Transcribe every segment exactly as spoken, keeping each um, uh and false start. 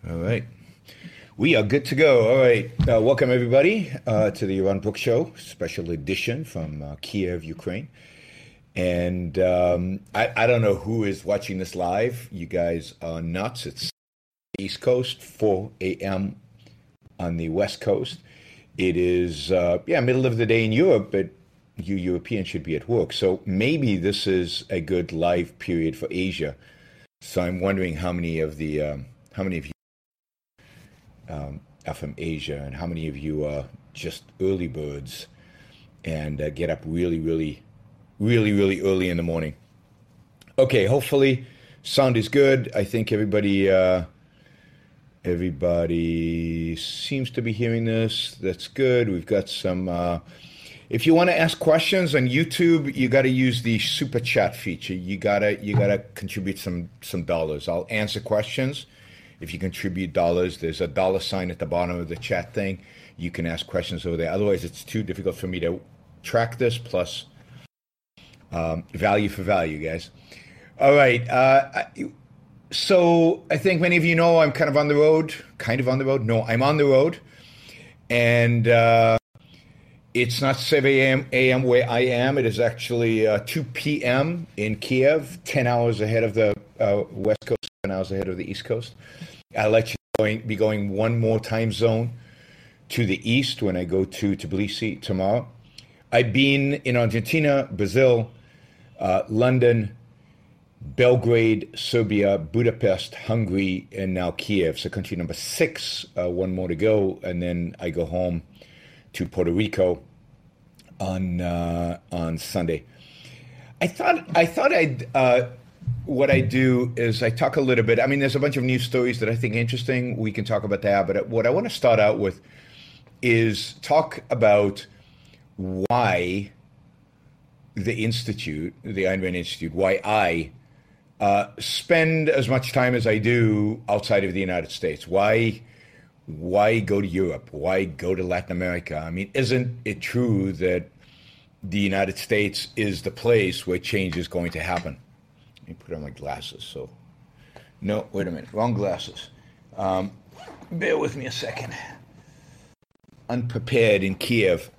All right. We are good to go. All right. Uh, welcome, everybody, uh, to the Yaron Brook Show, special edition from uh, Kiev, Ukraine. And um, I, I don't know who is watching this live. You guys are nuts. It's East Coast, four a.m. on the West Coast. It is, uh, yeah, middle of the day in Europe, but you Europeans should be at work. So maybe this is a good live period for Asia. So I'm wondering how many of the, um, how many of you um, are from Asia, and how many of you are just early birds and uh, get up really, really, really, really early in the morning. Okay, hopefully sound is good. I think everybody, uh, everybody seems to be hearing this. That's good. We've got some. Uh, if you want to ask questions on YouTube, you got to use the super chat feature. You gotta, you gotta contribute some some dollars. I'll answer questions. If you contribute dollars, there's a dollar sign at the bottom of the chat thing. You can ask questions over there. Otherwise, it's too difficult for me to track this. Plus, um, value for value, guys. All right. Uh, I, so I think many of you know I'm kind of on the road. Kind of on the road? No, I'm on the road. And uh, it's not seven a m where I am. It is actually uh, two p m in Kiev, ten hours ahead of the uh, West Coast, seven hours ahead of the East Coast. I'll let you going, be going one more time zone to the east when I go to Tbilisi tomorrow. I've been in Argentina, Brazil, uh, London, Belgrade, Serbia, Budapest, Hungary, and now Kiev. So country number six, uh, one more to go, and then I go home to Puerto Rico on uh, on Sunday. I thought I thought I'd uh, what I do is I talk a little bit. I mean, there's a bunch of news stories that I think are interesting. We can talk about that, but what I want to start out with is talk about why the Institute, the Ayn Rand Institute, why I uh, spend as much time as I do outside of the United States. Why, why go to Europe? Why go to Latin America? I mean, isn't it true that the United States is the place where change is going to happen? Let me put on my glasses. So, no, wait a minute, wrong glasses. Um, bear with me a second. Unprepared in Kiev.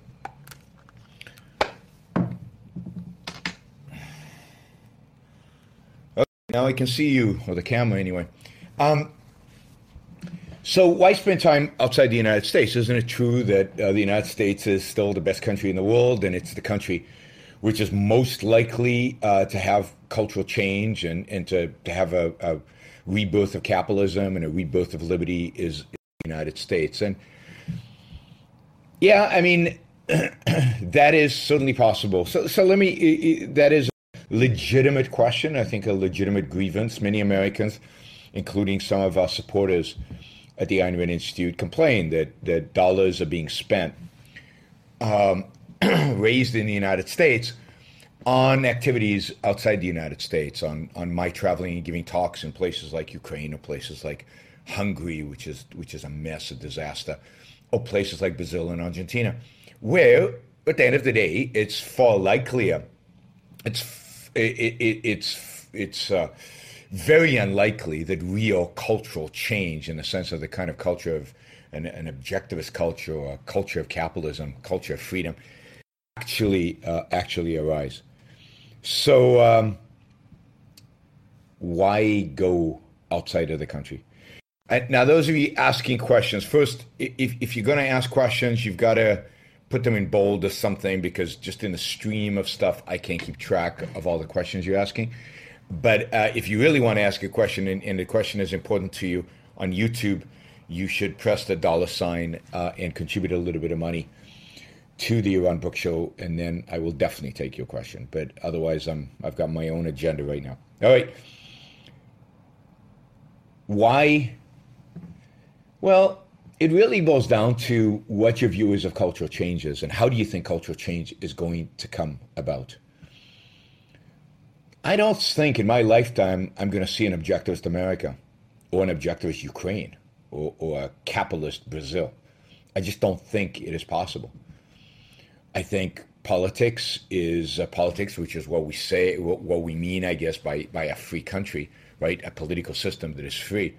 Okay, now I can see you, or the camera anyway. Um, so why spend time outside the United States? Isn't it true that uh, the United States is still the best country in the world, and it's the country which is most likely uh, to have cultural change and, and to, to have a, a rebirth of capitalism and a rebirth of liberty is the United States? And yeah, I mean, that is certainly possible. So, so let me, that is a legitimate question. I think a legitimate grievance. Many Americans, including some of our supporters at the Ayn Rand Institute, complain that, that dollars are being spent, um, raised in the United States on activities outside the United States, on, on my traveling and giving talks in places like Ukraine or places like Hungary, which is, which is a mess, a disaster, or places like Brazil and Argentina, where at the end of the day, it's far likelier, it's it, it, it's it's uh, very unlikely that real cultural change, in the sense of the kind of culture of an, an objectivist culture or a culture of capitalism, culture of freedom, actually uh, actually arise. So um, why go outside of the country? Now, those of you asking questions, first, if, if you're going to ask questions, you've got to put them in bold or something, because just in the stream of stuff, I can't keep track of all the questions you're asking. But uh, if you really want to ask a question, and, and the question is important to you on YouTube, you should press the dollar sign uh, and contribute a little bit of money to the Yaron Brook Show, and then I will definitely take your question. But otherwise, I'm, I've got my own agenda right now. All right. Why? Well, it really boils down to what your view is of cultural changes, and how do you think cultural change is going to come about? I don't think in my lifetime I'm going to see an objectivist America, or an objectivist Ukraine, or, or a capitalist Brazil. I just don't think it is possible. I think politics is uh, politics, which is what we say, what, what we mean, I guess, by, by a free country, right? A political system that is free.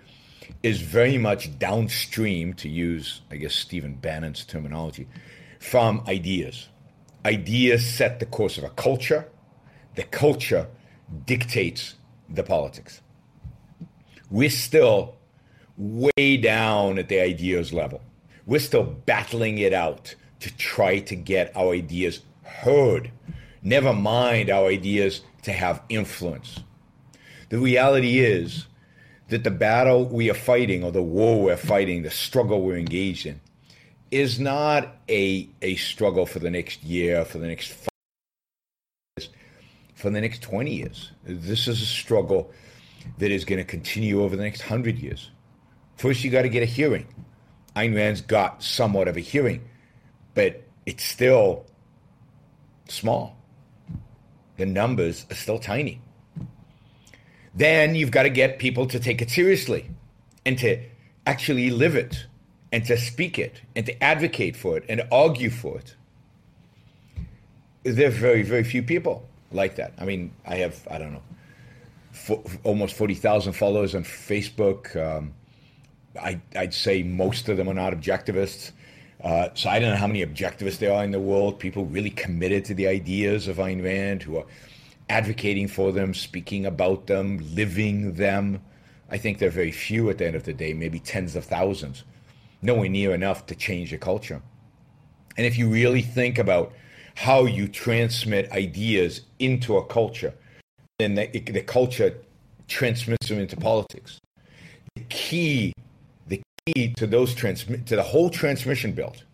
is very much downstream, to use, I guess, Stephen Bannon's terminology, from ideas. Ideas set the course of a culture. The culture dictates the politics. We're still way down at the ideas level. We're still battling it out to try to get our ideas heard. Never mind our ideas to have influence. The reality is that the battle we are fighting, or the war we're fighting, the struggle we're engaged in, is not a, a struggle for the next year, for the next five years, for the next twenty years. This is a struggle that is going to continue over the next hundred years. First, you got to get a hearing. Ayn Rand's got somewhat of a hearing, but it's still small. The numbers are still tiny. Then you've got to get people to take it seriously and to actually live it and to speak it and to advocate for it and to argue for it. There are very, very few people like that. I mean, I have, I don't know, for, almost forty thousand followers on Facebook. Um, I, I'd say most of them are not objectivists. Uh, so I don't know how many objectivists there are in the world, people really committed to the ideas of Ayn Rand, who are advocating for them, speaking about them, living them. I think they're very few at the end of the day, maybe tens of thousands. Nowhere near enough to change a culture. And if you really think about how you transmit ideas into a culture, then the, the culture transmits them into politics. The key, the key to those transmit to the whole transmission belt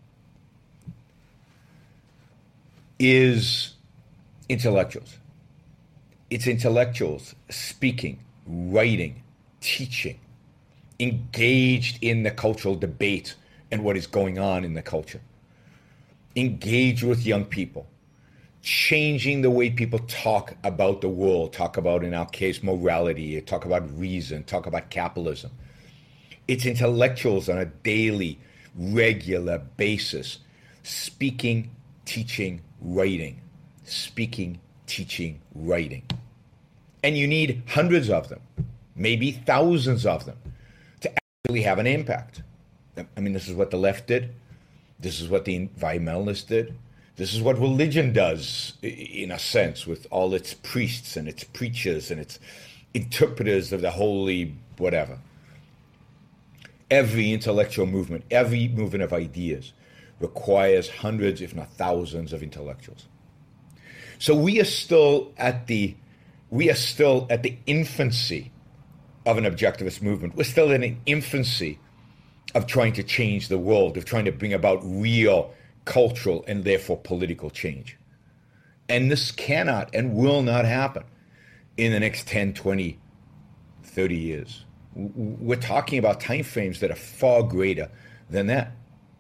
is intellectuals. It's intellectuals speaking, writing, teaching, engaged in the cultural debate and what is going on in the culture. Engage with young people, changing the way people talk about the world, talk about, in our case, morality, talk about reason, talk about capitalism. It's intellectuals on a daily, regular basis, speaking, teaching, writing, speaking, teaching, writing. And you need hundreds of them, maybe thousands of them, to actually have an impact. I mean, this is what the left did. This is what the environmentalists did. This is what religion does, in a sense, with all its priests and its preachers and its interpreters of the holy whatever. Every intellectual movement, every movement of ideas requires hundreds, if not thousands, of intellectuals. So we are still at the we are still at the infancy of an objectivist movement. We're still in an infancy of trying to change the world, of trying to bring about real cultural and therefore political change. And this cannot and will not happen in the next ten, twenty, thirty years. We're talking about timeframes that are far greater than that.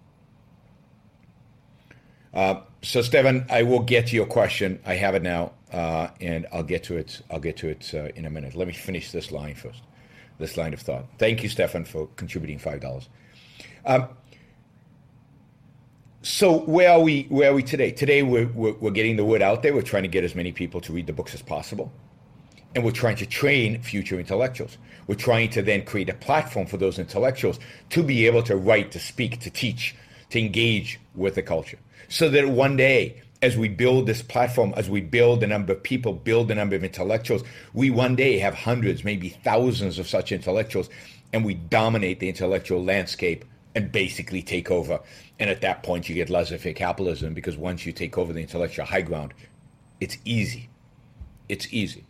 Uh, so, Stefan, I will get to your question. I have it now, uh, and I'll get to it. I'll get to it uh, in a minute. Let me finish this line first. This line of thought. Thank you, Stefan, for contributing five dollars. Um, so, where are we? Where are we today? Today, we're, we're we're getting the word out there. We're trying to get as many people to read the books as possible, and we're trying to train future intellectuals. We're trying to then create a platform for those intellectuals to be able to write, to speak, to teach, to engage with the culture. So that one day, as we build this platform, as we build a number of people, build a number of intellectuals, we one day have hundreds, maybe thousands of such intellectuals, and we dominate the intellectual landscape and basically take over. And at that point, you get laissez-faire capitalism, because once you take over the intellectual high ground, it's easy. It's easy.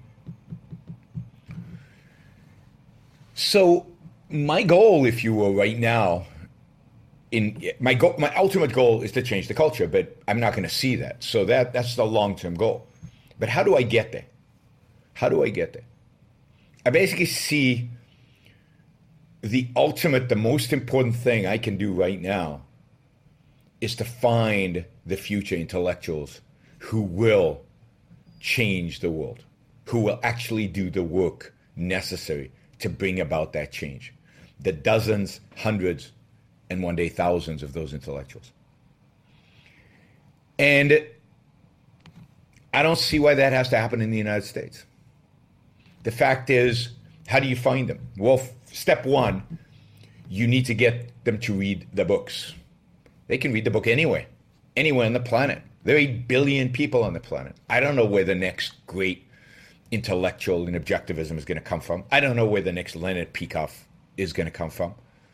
So my goal, if you will, right now, in my goal, my ultimate goal is to change the culture, but I'm not going to see that. So that that's the long-term goal. But how do I get there? How do I get there? I basically see the ultimate, the most important thing I can do right now is to find the future intellectuals who will change the world, who will actually do the work necessary to bring about that change. The dozens, hundreds, and one day thousands of those intellectuals. And I don't see why that has to happen in the United States. The fact is, How do you find them? Well, f- step one, you need to get them to read the books. They can read the book anywhere, anywhere on the planet. There are eight billion people on the planet. I don't know where the next great intellectual in objectivism is going to come from. I don't know where the next Leonard Peikoff is going to come from.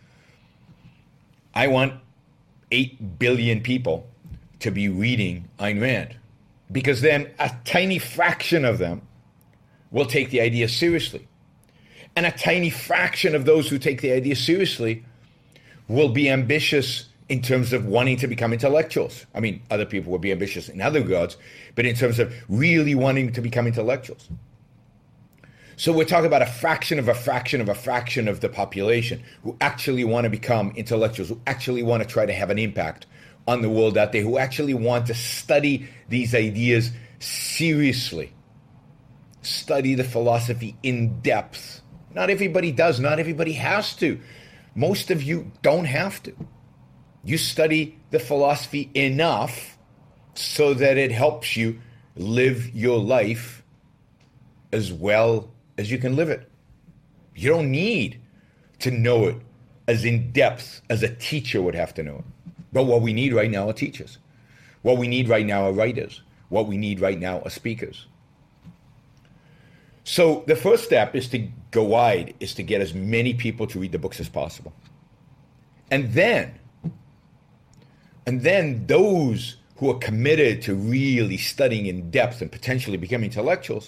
I want eight billion people to be reading Ayn Rand, because then a tiny fraction of them will take the idea seriously. And a tiny fraction of those who take the idea seriously will be ambitious in terms of wanting to become intellectuals. I mean, other people will be ambitious in other regards, but in terms of really wanting to become intellectuals. So we're talking about a fraction of a fraction of a fraction of the population who actually want to become intellectuals, who actually want to try to have an impact on the world out there, who actually want to study these ideas seriously, study the philosophy in depth. Not everybody does. Not everybody has to. Most of you don't have to. You study the philosophy enough so that it helps you live your life as well as you can live it. You don't need to know it as in depth as a teacher would have to know it. But what we need right now are teachers. What we need right now are writers. What we need right now are speakers. So the first step is to go wide, is to get as many people to read the books as possible. And then, and then those who are committed to really studying in depth and potentially becoming intellectuals,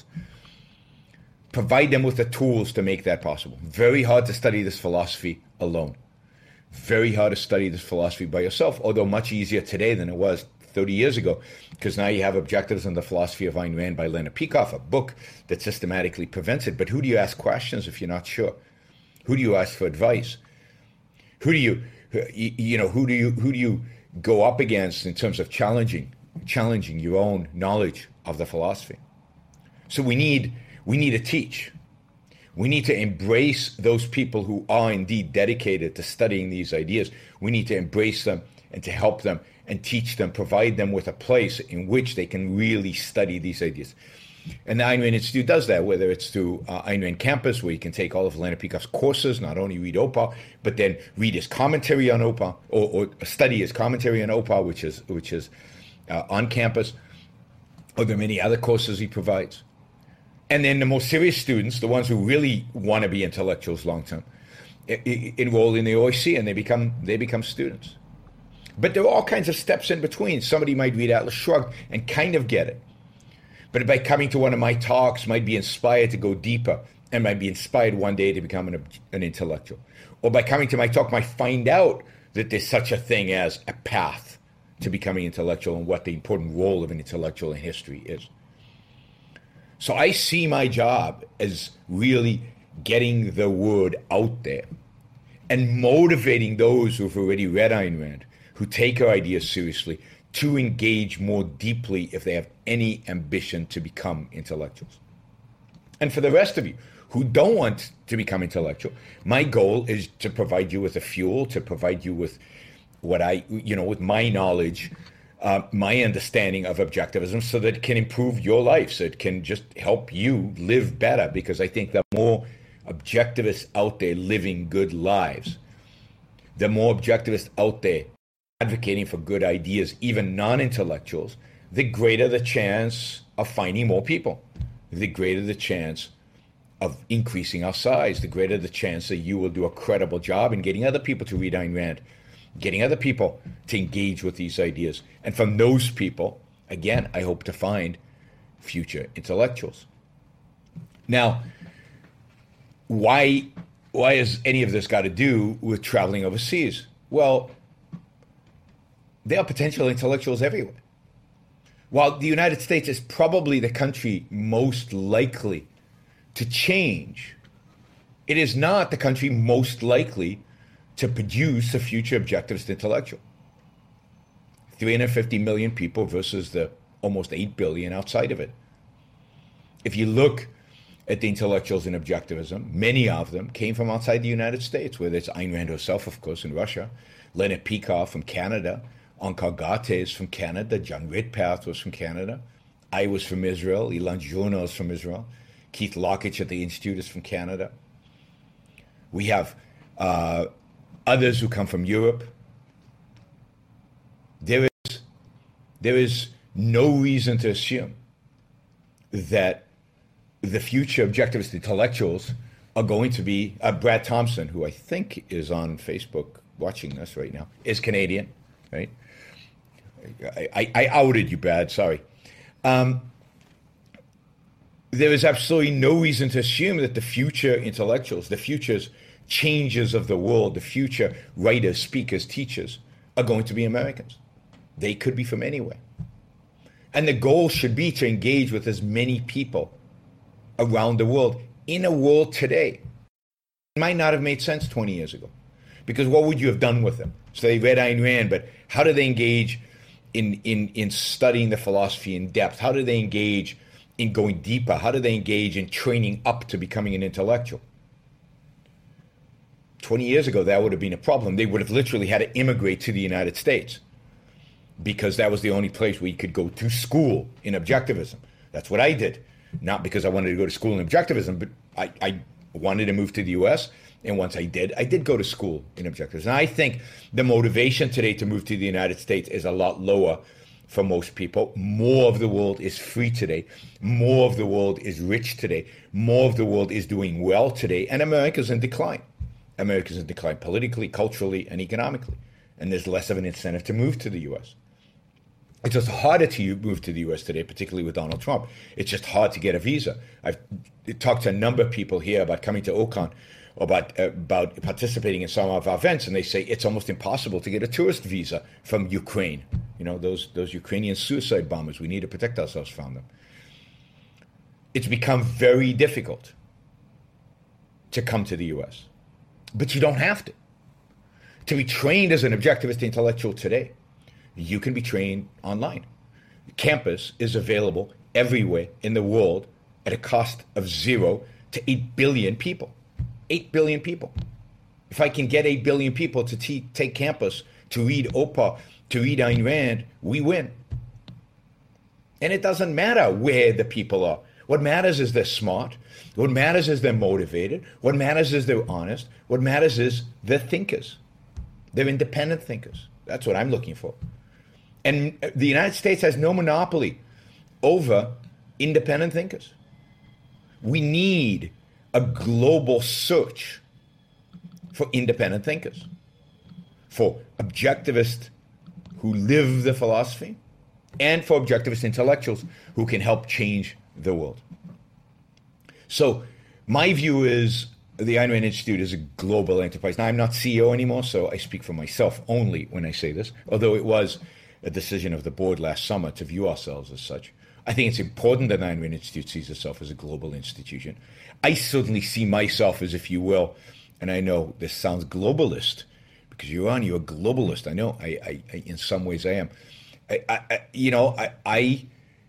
provide them with the tools to make that possible. Very hard to study this philosophy alone. Very hard to study this philosophy by yourself, although much easier today than it was thirty years ago, because now you have Objectives on the Philosophy of Ayn Rand by Leonard Peikoff, a book that systematically prevents it. But who do you ask questions if you're not sure? Who do you ask for advice? Who do you, you know, who do you, who do you go up against in terms of challenging, challenging your own knowledge of the philosophy? So we need, we need to teach. We need to embrace those people who are indeed dedicated to studying these ideas. We need to embrace them and to help them and teach them, provide them with a place in which they can really study these ideas. And the Ayn Rand Institute does that, whether it's through uh, Ayn Rand Campus, where you can take all of Leonard Peikoff's courses, not only read O P A, but then read his commentary on O P A, or, or study his commentary on O P A, which is, which is uh, on campus, or there are many other courses he provides. And then the most serious students, the ones who really want to be intellectuals long-term, I- I- enroll in the O I C, and they become they become students. But there are all kinds of steps in between. Somebody might read Atlas Shrugged and kind of get it. But by coming to one of my talks, might be inspired to go deeper and might be inspired one day to become an, an intellectual. Or by coming to my talk, might find out that there's such a thing as a path to becoming intellectual and what the important role of an intellectual in history is. So I see my job as really getting the word out there and motivating those who've already read Ayn Rand, who take her ideas seriously, to engage more deeply if they have any ambition to become intellectuals. And for the rest of you who don't want to become intellectual, my goal is to provide you with a fuel, to provide you with what I, you know, with my knowledge, uh, my understanding of objectivism, so that it can improve your life, so it can just help you live better. Because I think the more objectivists out there living good lives, the more objectivists out there advocating for good ideas, even non-intellectuals, the greater the chance of finding more people, the greater the chance of increasing our size, the greater the chance that you will do a credible job in getting other people to read Ayn Rand, getting other people to engage with these ideas. And from those people, again, I hope to find future intellectuals. Now, why, why has any of this got to do with traveling overseas? Well, there are potential intellectuals everywhere. While the United States is probably the country most likely to change, it is not the country most likely to produce a future objectivist intellectual. three hundred fifty million people versus the almost eight billion outside of it. If you look at the intellectuals in objectivism, many of them came from outside the United States, whether it's Ayn Rand herself, of course, in Russia, Leonard Peikoff from Canada, Onkar Ghate is from Canada, John Ridpath was from Canada, I was from Israel, Ilan Journo is from Israel, Keith Lockitch at the Institute is from Canada, We have uh, others who come from Europe. There is, there is no reason to assume that the future objectivist intellectuals are going to be, uh, Brad Thompson, who I think is on Facebook watching this right now, is Canadian, right? I, I, I outed you, Brad, sorry. Um, there is absolutely no reason to assume that the future intellectuals, the future's changes of the world, the future writers, speakers, teachers are going to be Americans. They could be from anywhere. And the goal should be to engage with as many people around the world in a world today. It might not have made sense twenty years ago, because what would you have done with them? So they read Ayn Rand, but how do they engage in, in, in studying the philosophy in depth? How do they engage in going deeper? How do they engage in training up to becoming an intellectual? twenty years ago, that would have been a problem. They would have literally had to immigrate to the United States, because that was the only place where you could go to school in objectivism. That's what I did. Not because I wanted to go to school in objectivism, but I, I wanted to move to the U S. And once I did, I did go to school in objectivism. And I think the motivation today to move to the United States is a lot lower for most people. More of the world is free today. More of the world is rich today. More of the world is doing well today. And America's in decline. America's in decline politically, culturally, and economically. And there's less of an incentive to move to the U S. It's just harder to move to the U S today, particularly with Donald Trump. It's just hard to get a visa. I've talked to a number of people here about coming to OCON, about, uh, about participating in some of our events, and they say it's almost impossible to get a tourist visa from Ukraine. You know, those, those Ukrainian suicide bombers, we need to protect ourselves from them. It's become very difficult to come to the U S, but you don't have to. To be trained as an objectivist intellectual today, you can be trained online. Campus is available everywhere in the world at a cost of zero to eight billion people. eight billion people. If I can get eight billion people to t- take campus, to read Oprah, to read Ayn Rand, we win. And it doesn't matter where the people are. What matters is they're smart. What matters is they're motivated. What matters is they're honest. What matters is they're thinkers. They're independent thinkers. That's what I'm looking for. And the United States has no monopoly over independent thinkers. We need a global search for independent thinkers, for objectivists who live the philosophy, and for objectivist intellectuals who can help change the world. So my view is the Ayn Rand Institute is a global enterprise. Now, I'm not C E O anymore, so I speak for myself only when I say this, although it was a decision of the board last summer to view ourselves as such. I think it's important that the Ayn Rand Institute sees itself as a global institution. I certainly see myself as, if you will, and I know this sounds globalist, because you're on, you're a globalist. I know, I, I, I in some ways I am. I, I, you know, I, I,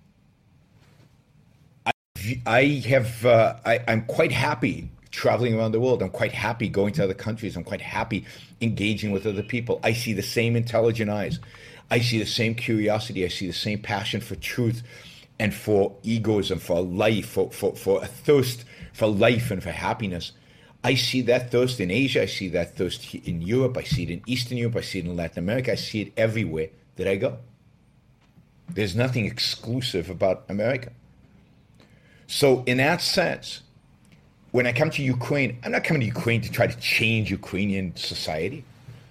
I, I have, uh, I, I'm quite happy traveling around the world. I'm quite happy going to other countries. I'm quite happy engaging with other people. I see the same intelligent eyes. I see the same curiosity. I see the same passion for truth and for egoism, for life, for, for, for a thirst for life and for happiness. I see that thirst in Asia. I see that thirst in Europe. I see it in Eastern Europe. I see it in Latin America. I see it everywhere that I go. There's nothing exclusive about America. So in that sense, when I come to Ukraine, I'm not coming to Ukraine to try to change Ukrainian society.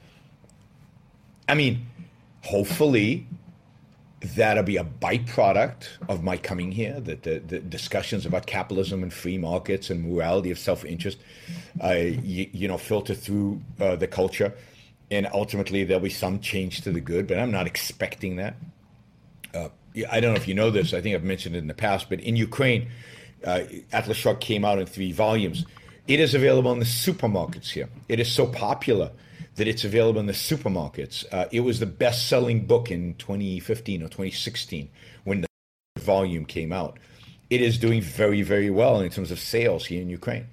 I mean, hopefully that'll be a byproduct of my coming here, that the, the discussions about capitalism and free markets and morality of self-interest, uh, you, you know, filter through uh, the culture. And ultimately there'll be some change to the good, but I'm not expecting that. Uh, I don't know if you know this, I think I've mentioned it in the past, but in Ukraine, uh, Atlas Shrugged came out in three volumes. It is available in the supermarkets here. It is so popular that it's available in the supermarkets. Uh, it was the best-selling book in twenty fifteen or twenty sixteen when the volume came out. It is doing very, very well in terms of sales here in Ukraine.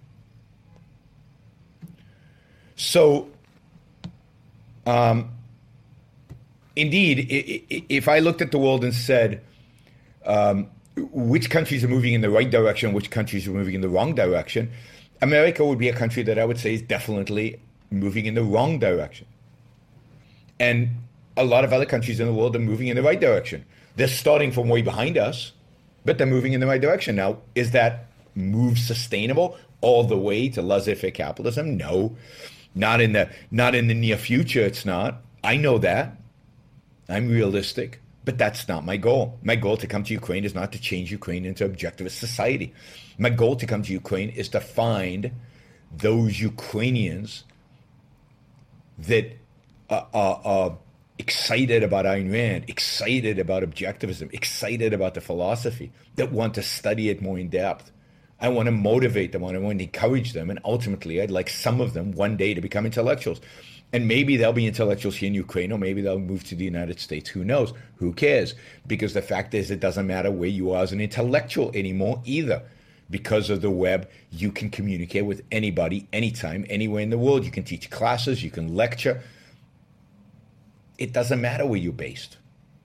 So, um, indeed, if I looked at the world and said, um, which countries are moving in the right direction, which countries are moving in the wrong direction, America would be a country that I would say is definitely moving in the wrong direction. And a lot of other countries in the world are moving in the right direction. They're starting from way behind us, but they're moving in the right direction. Now, is that move sustainable all the way to laissez-faire capitalism? No, not in the not in the near future. It's not. I know that. I'm realistic, but that's not my goal. My goal to come to Ukraine is not to change Ukraine into objectivist society. My goal to come to Ukraine is to find those Ukrainians that are, are, are excited about Ayn Rand, excited about objectivism, excited about the philosophy, that want to study it more in depth. I want to motivate them, I want to encourage them, and ultimately I'd like some of them one day to become intellectuals. And maybe they'll be intellectuals here in Ukraine, or maybe they'll move to the United States. Who knows? Who cares? Because the fact is, it doesn't matter where you are as an intellectual anymore either. Because of the web, you can communicate with anybody, anytime, anywhere in the world. You can teach classes, you can lecture. It doesn't matter where you're based.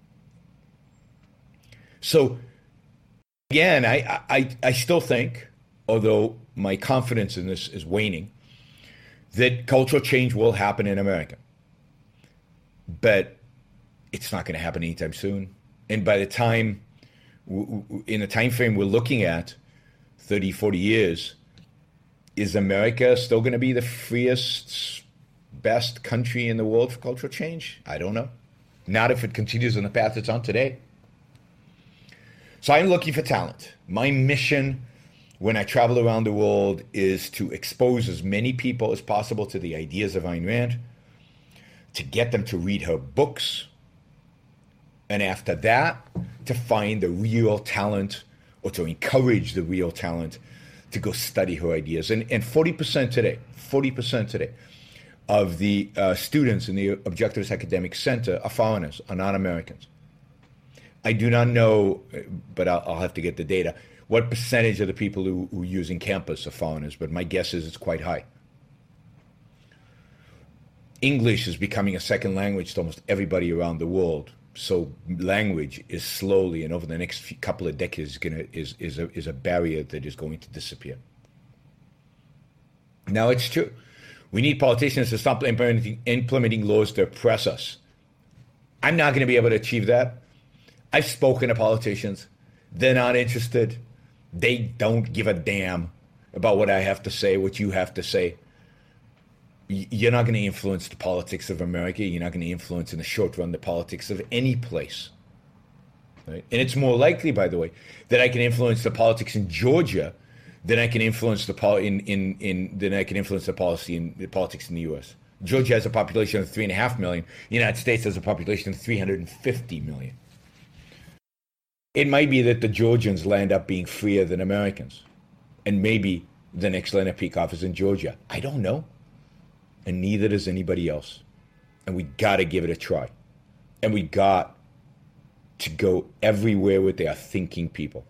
So, again, I, I, I still think, although my confidence in this is waning, that cultural change will happen in America. But it's not going to happen anytime soon. And by the time, in the time frame we're looking at, thirty, forty years, is America still going to be the freest, best country in the world for cultural change? I don't know. Not if it continues on the path it's on today. So I'm looking for talent. My mission when I travel around the world is to expose as many people as possible to the ideas of Ayn Rand, to get them to read her books, and after that, to find the real talent, or to encourage the real talent to go study her ideas. And, and forty percent today, forty percent today of the uh, students in the Objectivist Academic Center are foreigners, are not Americans. I do not know, but I'll, I'll have to get the data, what percentage of the people who, who use in campus are foreigners, but my guess is it's quite high. English is becoming a second language to almost everybody around the world. So language is slowly, and over the next few, couple of decades, gonna, is, is, a, is a barrier that is going to disappear. Now, it's true. We need politicians to stop implementing, implementing laws to oppress us. I'm not going to be able to achieve that. I've spoken to politicians. They're not interested. They don't give a damn about what I have to say, what you have to say. You're not going to influence the politics of America. You're not going to influence in the short run the politics of any place. Right? And it's more likely, by the way, that I can influence the politics in Georgia than I can influence the pol- in, in, in than I can influence the policy in the politics in the U S. Georgia has a population of three and a half million. The United States has a population of three hundred fifty million. It might be that the Georgians land up being freer than Americans, and maybe the next Leonard Peikoff is in Georgia. I don't know, and neither does anybody else. And we got to give it a try, and we got to go everywhere where there are thinking people.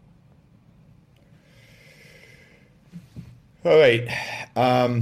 All right. Um,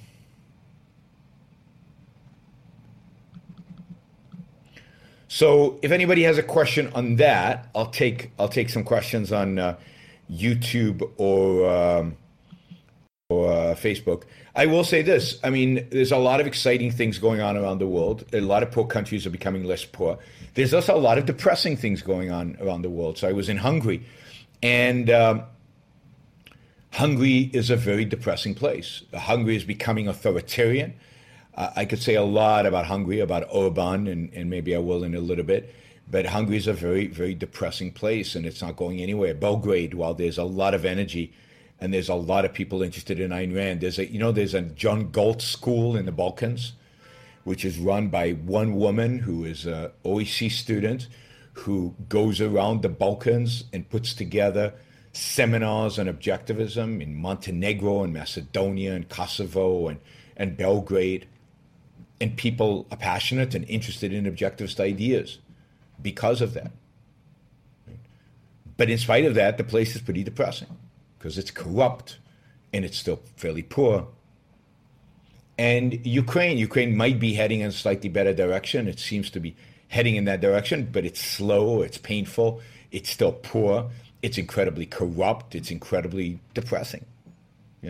so if anybody has a question on that, I'll take I'll take some questions on uh, YouTube or um, or uh, Facebook. I will say this. I mean, there's a lot of exciting things going on around the world. A lot of poor countries are becoming less poor. There's also a lot of depressing things going on around the world. So I was in Hungary, and um, Hungary is a very depressing place. Hungary is becoming authoritarian. Uh, I could say a lot about Hungary, about Orban, and, and maybe I will in a little bit. But Hungary is a very, very depressing place, and it's not going anywhere. Belgrade, while there's a lot of energy, and there's a lot of people interested in Ayn Rand. There's a, you know, there's a John Galt school in the Balkans, which is run by one woman who is an O E C student who goes around the Balkans and puts together seminars on objectivism in Montenegro and Macedonia and Kosovo and, and Belgrade. And people are passionate and interested in objectivist ideas because of that. But in spite of that, the place is pretty depressing because it's corrupt and it's still fairly poor. And Ukraine, Ukraine might be heading in a slightly better direction. It seems to be heading in that direction, but it's slow, it's painful, it's still poor, it's incredibly corrupt, it's incredibly depressing, you know.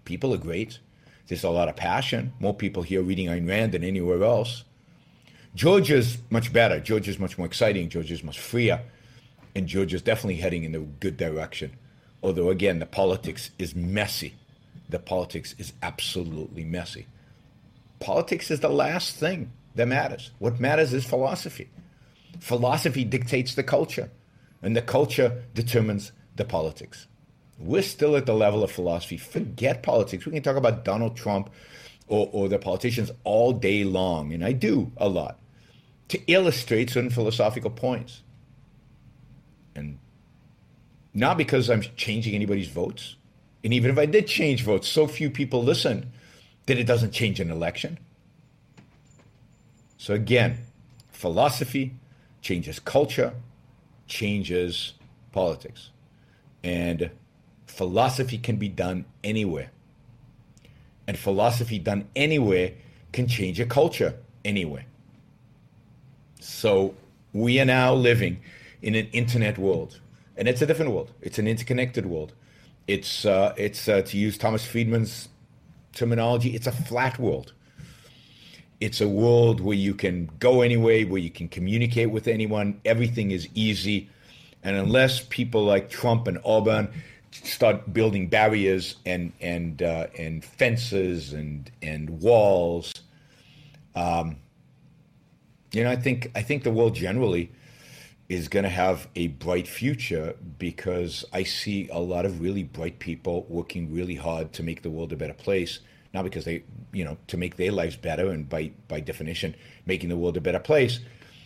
People are great. There's a lot of passion. More people here reading Ayn Rand than anywhere else. Georgia's much better. Georgia's much more exciting. Georgia's much freer. And Georgia's definitely heading in the good direction. Although, again, the politics is messy. The politics is absolutely messy. Politics is the last thing that matters. What matters is philosophy. Philosophy dictates the culture, and the culture determines the politics. We're still at the level of philosophy. Forget politics. We can talk about Donald Trump or, or the politicians all day long, and I do a lot, to illustrate certain philosophical points. And not because I'm changing anybody's votes. And even if I did change votes, so few people listen that it doesn't change an election. So again, philosophy changes culture, changes politics. And philosophy can be done anywhere. And philosophy done anywhere can change a culture anywhere. So we are now living in an internet world. And it's a different world. It's an interconnected world. It's, uh, it's uh, to use Thomas Friedman's terminology, it's a flat world. It's a world where you can go anywhere, where you can communicate with anyone. Everything is easy. And unless people like Trump and Orban start building barriers and and uh, and fences and and walls, um, you know, I think I think the world generally is going to have a bright future, because I see a lot of really bright people working really hard to make the world a better place. Not because they, you know, to make their lives better, and by by definition, making the world a better place.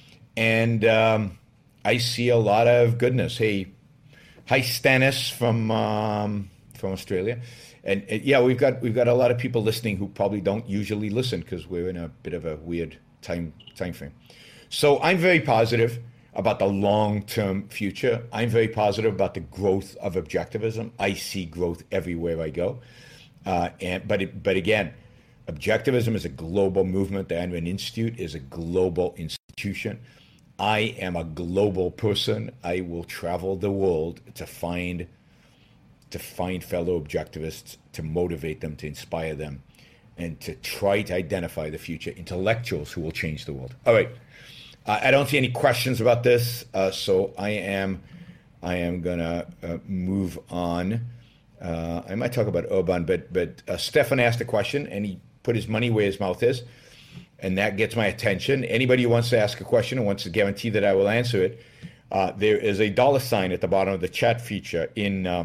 And um, I see a lot of goodness. Hey, hi Stannis from um, from Australia, and, and yeah, we've got we've got a lot of people listening who probably don't usually listen, because we're in a bit of a weird time time frame. So I'm very positive about the long-term future. I'm very positive about the growth of objectivism. I see growth everywhere I go. Uh, and but it, but again, objectivism is a global movement. The Ayn Rand Institute is a global institution. I am a global person. I will travel the world to find to find fellow objectivists, to motivate them, to inspire them, and to try to identify the future intellectuals who will change the world. All right. Uh, I don't see any questions about this, uh, so I am I am gonna uh, move on. Uh, I might talk about Orban, but but uh, Stefan asked a question, and he put his money where his mouth is, and that gets my attention. Anybody who wants to ask a question and wants to guarantee that I will answer it, uh, there is a dollar sign at the bottom of the chat feature in um,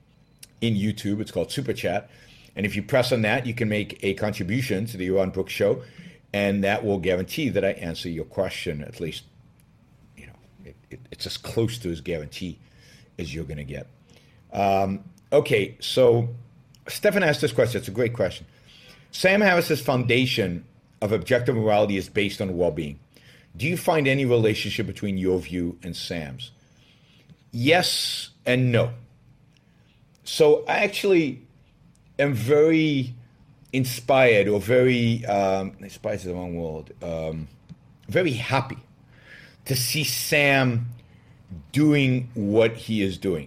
in YouTube. It's called Super Chat, and if you press on that, you can make a contribution to the Yaron Brook Show, and that will guarantee that I answer your question. At least, you know, it, it, it's as close to as guarantee as you're going to get. Um, Okay, so Stefan asked this question. It's a great question. Sam Harris's foundation of objective morality is based on well-being. Do you find any relationship between your view and Sam's? Yes and no. So I actually am very inspired, or very, um, inspired is the wrong word, um, very happy to see Sam doing what he is doing.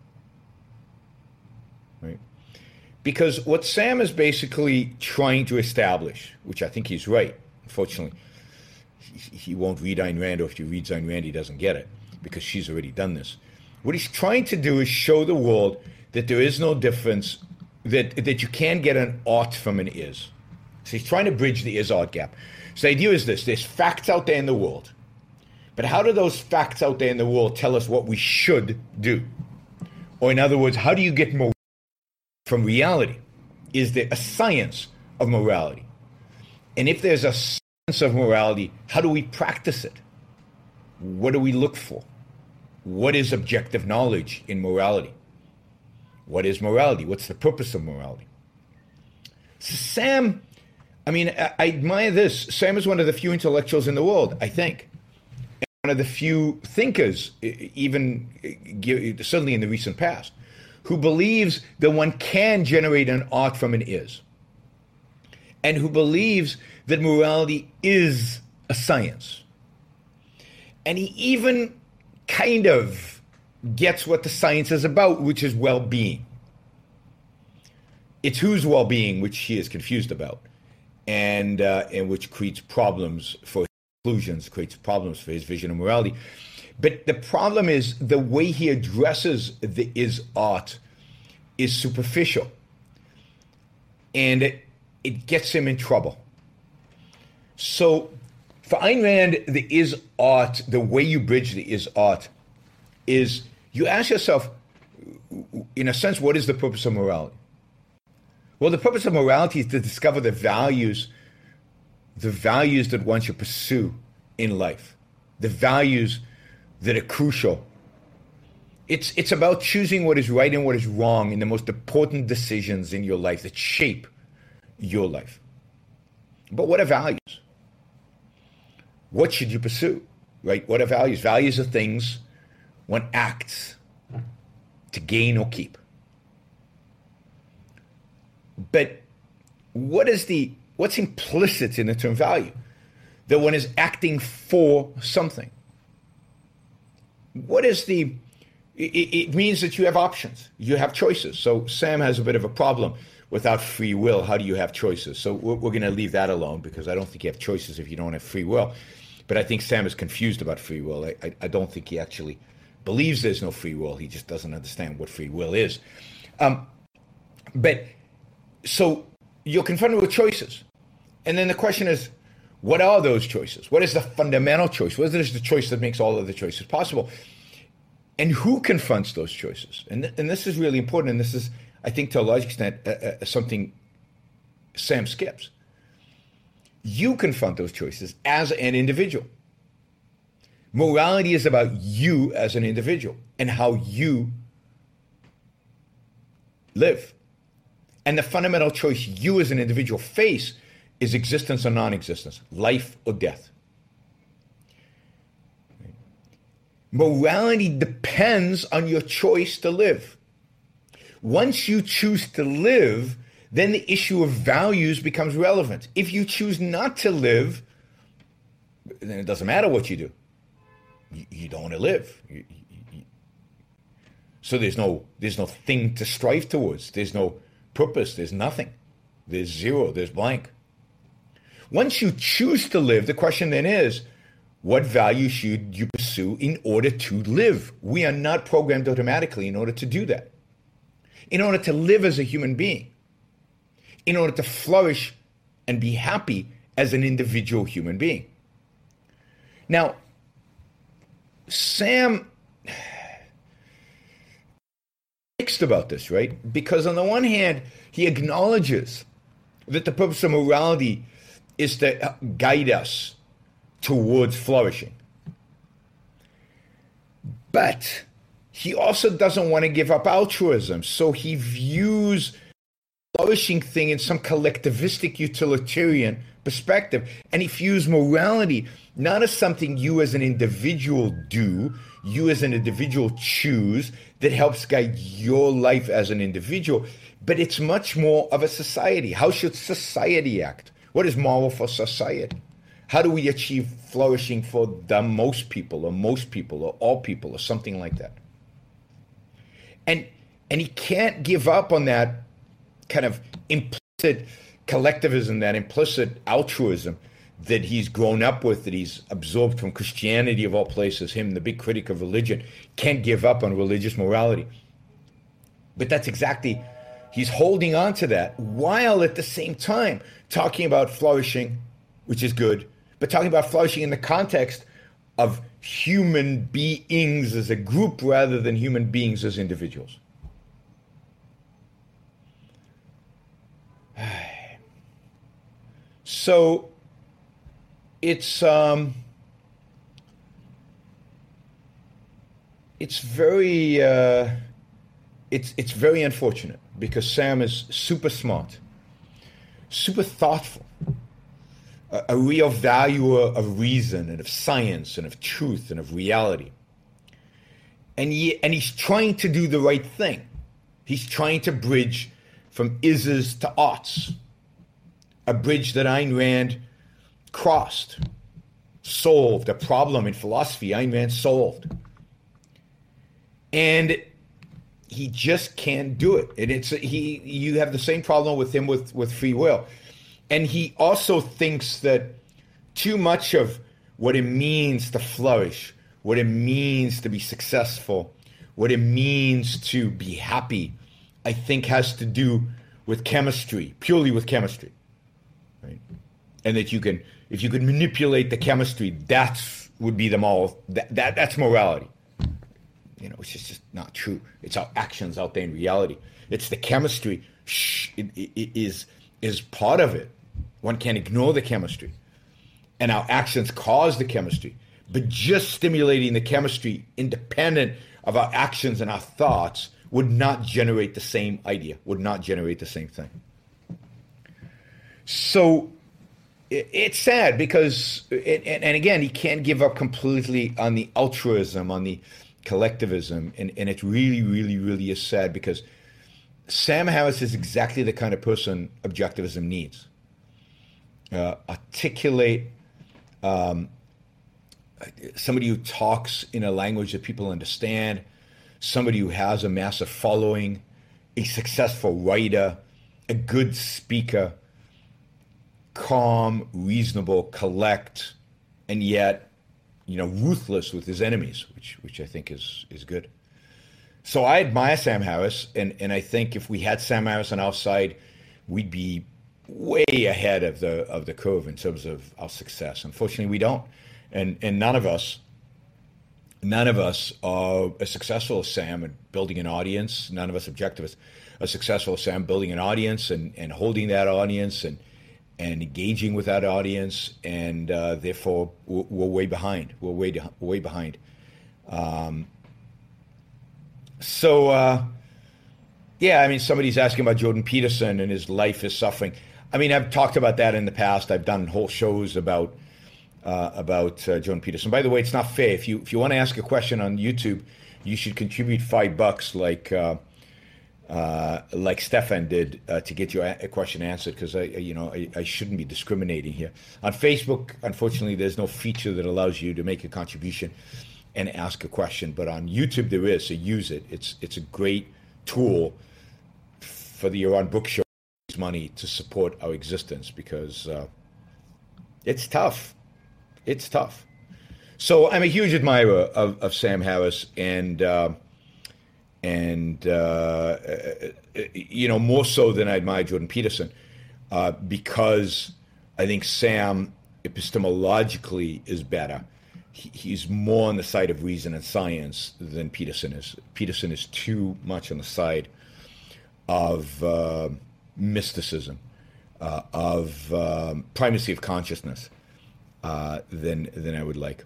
Right? Because what Sam is basically trying to establish, which I think he's right, unfortunately, he, he won't read Ayn Rand, or if he reads Ayn Rand, he doesn't get it, because she's already done this. What he's trying to do is show the world that there is no difference, that, that you can get an ought from an is. So he's trying to bridge the is-ought gap. So the idea is this: there's facts out there in the world, but how do those facts out there in the world tell us what we should do? Or in other words, how do you get more from reality? Is there a science of morality? And if there's a science of morality, how do we practice it? What do we look for? What is objective knowledge in morality? What is morality? What's the purpose of morality? Sam, I mean, I, I admire this. Sam is one of the few intellectuals in the world, I think. And one of the few thinkers, even certainly in the recent past, who believes that one can generate an ought from an is, and who believes that morality is a science. And he even kind of gets what the science is about, which is well-being. It's whose well-being which he is confused about, and uh, and which creates problems for his conclusions, creates problems for his vision of morality. But the problem is the way he addresses the is art is superficial, and it, it gets him in trouble. So for Ayn Rand, the is art, the way you bridge the is art, is you ask yourself, in a sense, what is the purpose of morality? Well, the purpose of morality is to discover the values, the values that one should pursue in life, the values that are crucial. It's it's about choosing what is right and what is wrong in the most important decisions in your life that shape your life. But what are values? What should you pursue, right? What are values? Values are things one acts to gain or keep. But what is the what's implicit in the term value? That one is acting for something. What is the it, it means that you have options. You have choices. So Sam has a bit of a problem. Without free will, how do you have choices? So we're, we're going to leave that alone, because I don't think you have choices if you don't have free will. But I think Sam is confused about free will. I, I, I don't think he actually believes there's no free will. He just doesn't understand what free will is. Um, but so you're confronted with choices. And then the question is, what are those choices? What is the fundamental choice? What is the choice that makes all of the choices possible? And who confronts those choices? And, th- and this is really important. And this is, I think, to a large extent, uh, uh, something Sam skips. You confront those choices as an individual. Morality is about you as an individual and how you live. And the fundamental choice you as an individual face is existence or non-existence, life or death. Morality depends on your choice to live. Once you choose to live, then the issue of values becomes relevant. If you choose not to live, then it doesn't matter what you do. You, you don't want to live. You, you, you. So there's no there's no thing to strive towards. There's no purpose. There's nothing. There's zero. There's blank. Once you choose to live, the question then is, what value should you pursue in order to live? We are not programmed automatically in order to do that. In order to live as a human being. In order to flourish and be happy as an individual human being. Now, Sam mixed about this, right? Because on the one hand, he acknowledges that the purpose of morality is to guide us towards flourishing. But he also doesn't want to give up altruism, so he views the flourishing thing in some collectivistic utilitarian perspective, and he views morality not as something you as an individual do, you as an individual choose, that helps guide your life as an individual, but it's much more of a society. How should society act? What is moral for society? How do we achieve flourishing for the most people, or most people, or all people, or something like that? And and he can't give up on that kind of implicit collectivism, that implicit altruism that he's grown up with, that he's absorbed from Christianity of all places. Him, the big critic of religion, can't give up on religious morality. But that's exactly, he's holding on to that while at the same time talking about flourishing, which is good, but talking about flourishing in the context of human beings as a group rather than human beings as individuals. So it's um, it's very uh, it's it's very unfortunate, because Sam is super smart, super thoughtful, a, a real valuer of reason and of science and of truth and of reality. And he, and he's trying to do the right thing. He's trying to bridge from ises to oughts, a bridge that Ayn Rand crossed, solved, a problem in philosophy Ayn Rand solved. And he just can't do it. And it's he. You have the same problem with him with with free will, and he also thinks that too much of what it means to flourish, what it means to be successful, what it means to be happy, I think has to do with chemistry, purely with chemistry, right? And that you can, if you could manipulate the chemistry, that's would be the moral. That, that that's morality. You know, it's just, just not true. It's our actions out there in reality. It's the chemistry. Shh, it, it, it is is part of it. One can't ignore the chemistry, and our actions cause the chemistry. But just stimulating the chemistry, independent of our actions and our thoughts, would not generate the same idea. Would not generate the same thing. So it, it's sad because, it, and, and again, he can't give up completely on the altruism, on the collectivism, and, and it really, really, really is sad because Sam Harris is exactly the kind of person objectivism needs. Uh, articulate, um, somebody who talks in a language that people understand, somebody who has a massive following, a successful writer, a good speaker, calm, reasonable, collect, and yet, you know, ruthless with his enemies, which which I think is is good. So I admire Sam Harris, and, and I think if we had Sam Harris on our side, we'd be way ahead of the of the curve in terms of our success. Unfortunately, we don't, and and none of us, none of us are as successful as Sam at building an audience. None of us objectivists are successful as Sam building an audience and, and holding that audience and and engaging with that audience, and uh, therefore we're, we're way behind. We're way way behind. Um, so. Uh, Yeah, I mean, somebody's asking about Jordan Peterson and his life is suffering. I mean, I've talked about that in the past. I've done whole shows about uh, about uh, Jordan Peterson. By the way, it's not fair. If you if you want to ask a question on YouTube, you should contribute five bucks, like uh, uh, like Stefan did, uh, to get your a question answered. Because I, you know, I, I shouldn't be discriminating here. On Facebook, unfortunately, there's no feature that allows you to make a contribution and ask a question. But on YouTube, there is. So use it. It's it's a great tool for the Iran Book Show money to support our existence, because uh, it's tough. It's tough. So I'm a huge admirer of, of Sam Harris, and uh, and uh, you know, more so than I admire Jordan Peterson, uh, because I think Sam epistemologically is better. He, he's more on the side of reason and science than Peterson is. Peterson is too much on the side of uh, mysticism, uh, of um, primacy of consciousness, uh, than than I would like.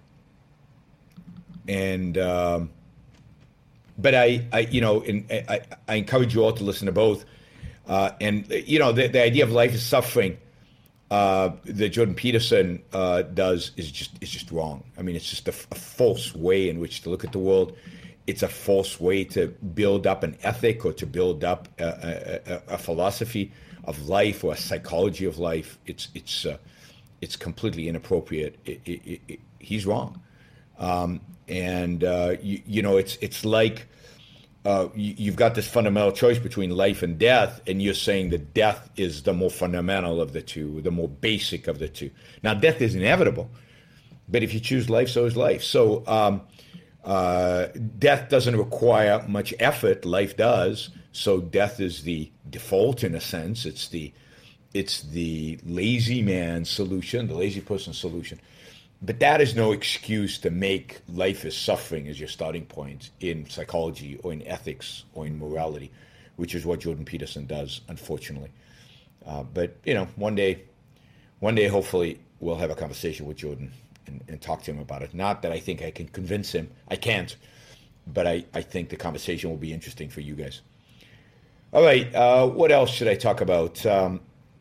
And um, but I, I you know, in, I, I encourage you all to listen to both. Uh, and you know, the, the idea of life is suffering uh, that Jordan Peterson uh, does is just is just wrong. I mean, it's just a, a false way in which to look at the world. It's a false way to build up an ethic or to build up a, a, a philosophy of life or a psychology of life. It's it's uh, it's completely inappropriate. It, it, it, he's wrong, um, and uh, you, you know, it's it's like uh, you, you've got this fundamental choice between life and death, and you're saying that death is the more fundamental of the two, the more basic of the two. Now, death is inevitable, but if you choose life, so is life. So. Um, Uh, death doesn't require much effort. Life does. So death is the default in a sense. It's the, it's the lazy man solution, the lazy person solution. But that is no excuse to make life as suffering as your starting point in psychology or in ethics or in morality, which is what Jordan Peterson does, unfortunately. Uh, but you know, one day, one day, hopefully, we'll have a conversation with Jordan. And, and talk to him about it. Not that I think I can convince him. I can't. But I, I think the conversation will be interesting for you guys. All right. Uh, what else should I talk about? Um,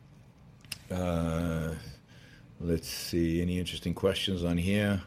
uh, let's see. Any interesting questions on here?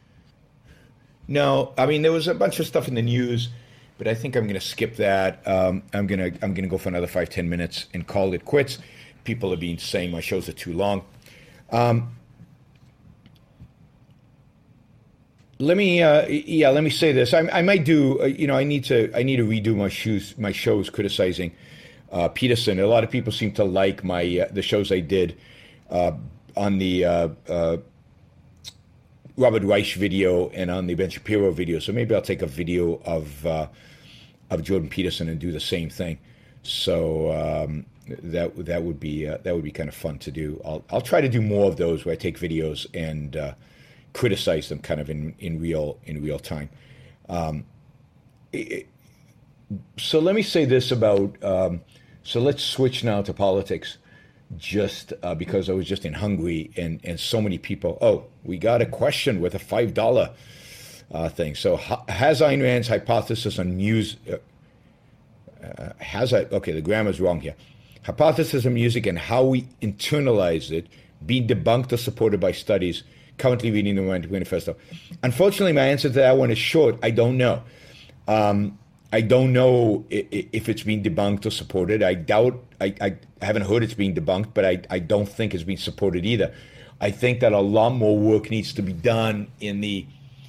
No. I mean, there was a bunch of stuff in the news, but I think I'm going to skip that. Um, I'm going to I'm going to go for another five, ten minutes and call it quits. People have been saying my shows are too long. Um, Let me, uh, yeah, let me say this. I, I might do, uh, you know, I need to, I need to redo my shoes, my shows criticizing uh, Peterson. A lot of people seem to like my uh, the shows I did uh, on the uh, uh, Robert Reich video and on the Ben Shapiro video. So maybe I'll take a video of uh, of Jordan Peterson and do the same thing. So um, that that would be uh, that would be kind of fun to do. I'll I'll try to do more of those where I take videos and uh, criticize them kind of in, in real in real time. Um, it, so let me say this about. Um, so let's switch now to politics. Just uh, because I was just in Hungary and and so many people. Oh, we got a question with a five dollar uh, thing. So ha- has Ayn Rand's hypothesis on music? Uh, uh, has I? Okay, the grammar's wrong here. Hypothesis on music and how we internalize it been debunked or supported by studies? Currently reading the Romantic Manifesto. Unfortunately, my answer to that one is short. I don't know. Um, I don't know if it's being debunked or supported. I doubt, I, I haven't heard it's being debunked, but I, I don't think it's being supported either. I think that a lot more work needs to be done in the,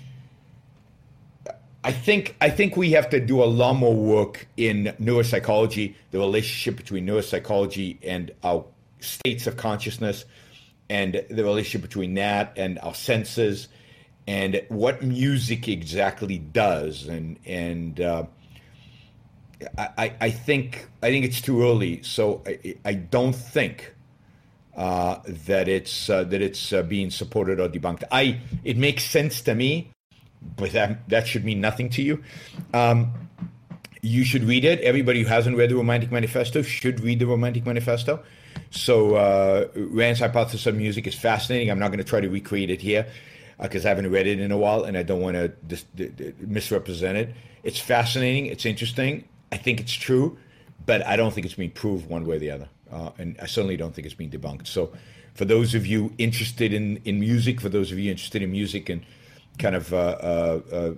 I think, I think we have to do a lot more work in neuropsychology, the relationship between neuropsychology and our states of consciousness, and the relationship between that and our senses, and what music exactly does, and and uh, I, I think I think it's too early. So I, I don't think uh, that it's uh, that it's uh, being supported or debunked. I it makes sense to me, but that that should mean nothing to you. Um, you should read it. Everybody who hasn't read the Romantic Manifesto should read the Romantic Manifesto. So uh, Rand's hypothesis of music is fascinating. I'm not going to try to recreate it here because uh, I haven't read it in a while, and I don't want to dis- d- d- misrepresent it. It's fascinating. It's interesting. I think it's true, but I don't think it's being proved one way or the other. Uh, and I certainly don't think it's being debunked. So for those of you interested in, in music, for those of you interested in music and kind of uh, uh, uh,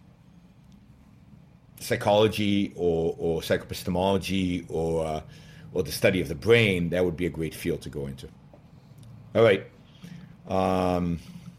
psychology or, or psychoepistemology or uh, or the study of the brain, that would be a great field to go into. All right. Um,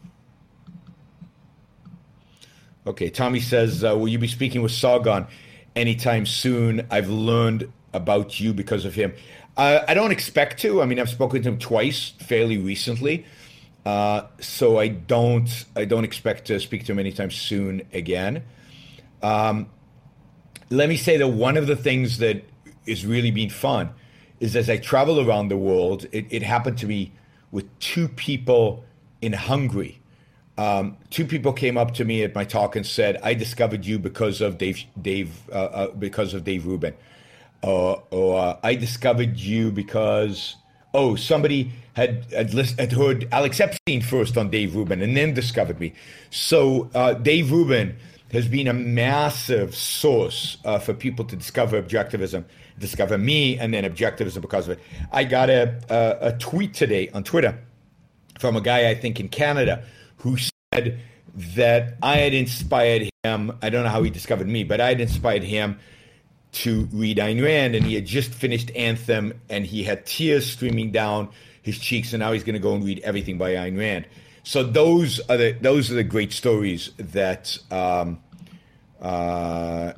okay, Tommy says, uh, will you be speaking with Sargon anytime soon? I've learned about you because of him. Uh, I don't expect to. I mean, I've spoken to him twice fairly recently. Uh, so I don't I don't expect to speak to him anytime soon again. Um, let me say that one of the things that is really been fun is as I travel around the world, it, it happened to me with two people in Hungary. Um, two people came up to me at my talk and said, "I discovered you because of Dave, Dave, uh, uh, because of Dave Rubin," uh, or uh, "I discovered you because oh somebody had had, list, had heard Alex Epstein first on Dave Rubin and then discovered me." So uh, Dave Rubin has been a massive source uh, for people to discover objectivism, discover me, and then objectivism because of it. I got a, a, a tweet today on Twitter from a guy, I think in Canada, who said that I had inspired him. I don't know how he discovered me, but I had inspired him to read Ayn Rand, and he had just finished Anthem, and he had tears streaming down his cheeks, and now he's going to go and read everything by Ayn Rand. So those are the those are the great stories that um, uh,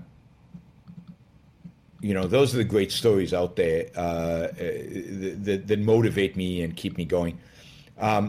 you know. Those are the great stories out there uh, that, that motivate me and keep me going. Um,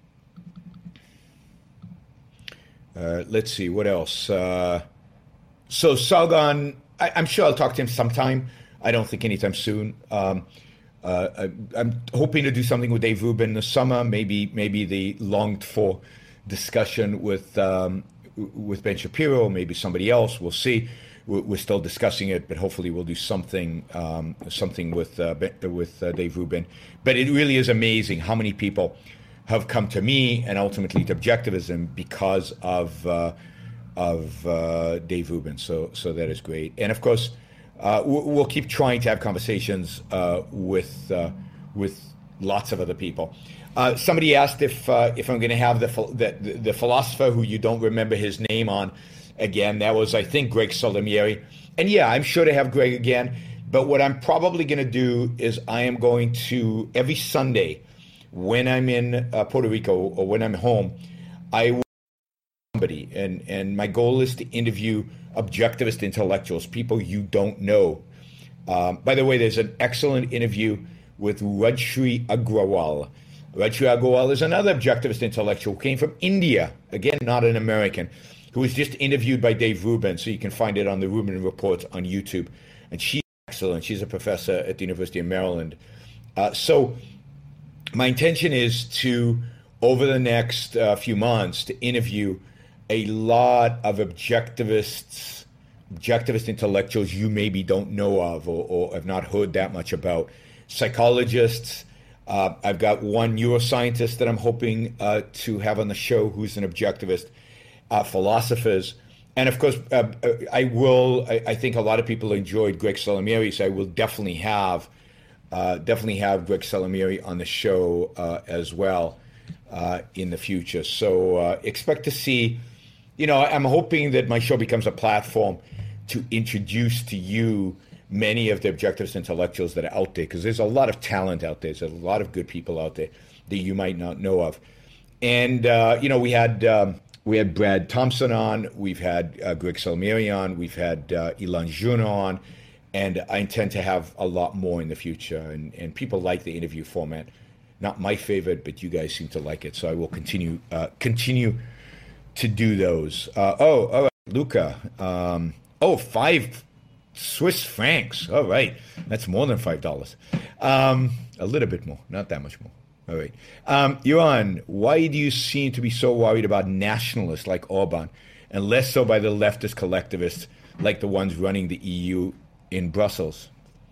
uh, let's see what else. Uh, so Sargon, I, I'm sure I'll talk to him sometime. I don't think anytime soon. Um, Uh, I, I'm hoping to do something with Dave Rubin this summer, maybe maybe the longed-for discussion with um, with Ben Shapiro, maybe somebody else. We'll see. We're, we're still discussing it, but hopefully we'll do something um, something with uh, ben, with uh, Dave Rubin. But it really is amazing how many people have come to me and ultimately to objectivism because of uh, of uh, Dave Rubin. So so that is great. And of course, Uh, we'll keep trying to have conversations uh, with uh, with lots of other people. Uh, somebody asked if uh, if I'm going to have the, the the philosopher who you don't remember his name on again. That was, I think, Greg Salamieri. And yeah, I'm sure to have Greg again. But what I'm probably going to do is I am going to every Sunday when I'm in uh, Puerto Rico or when I'm home, I will somebody, and and my goal is to interview objectivist intellectuals, people you don't know. Um, by the way, there's an excellent interview with Rajshri Agrawal. Rajshri Agrawal is another objectivist intellectual who came from India, again, not an American, who was just interviewed by Dave Rubin, so you can find it on the Rubin Report on YouTube. And she's excellent. She's a professor at the University of Maryland. Uh, so my intention is to, over the next uh, few months, to interview a lot of objectivists, objectivist intellectuals you maybe don't know of or, or have not heard that much about. Psychologists. Uh, I've got one neuroscientist that I'm hoping uh, to have on the show who's an objectivist. Uh, philosophers. And of course, uh, I will, I, I think a lot of people enjoyed Greg Salamieri, so I will definitely have, uh, definitely have Greg Salamieri on the show uh, as well uh, in the future. So uh, expect to see, you know, I'm hoping that my show becomes a platform to introduce to you many of the objectivist intellectuals that are out there, because there's a lot of talent out there. There's a lot of good people out there that you might not know of. And, uh, you know, we had... Um, We had Brad Thompson on, we've had uh, Greg Salamieri on, we've had uh, Ilan Juno on, and I intend to have a lot more in the future. And, and people like the interview format. Not my favorite, but you guys seem to like it, so I will continue uh, continue to do those. Uh, oh, all right, Luca. Um, oh, five Swiss francs. All right, that's more than five dollars. Um, a little bit more, not that much more. All right. Um, Johan, why do you seem to be so worried about nationalists like Orban and less so by the leftist collectivists like the ones running the E U in Brussels?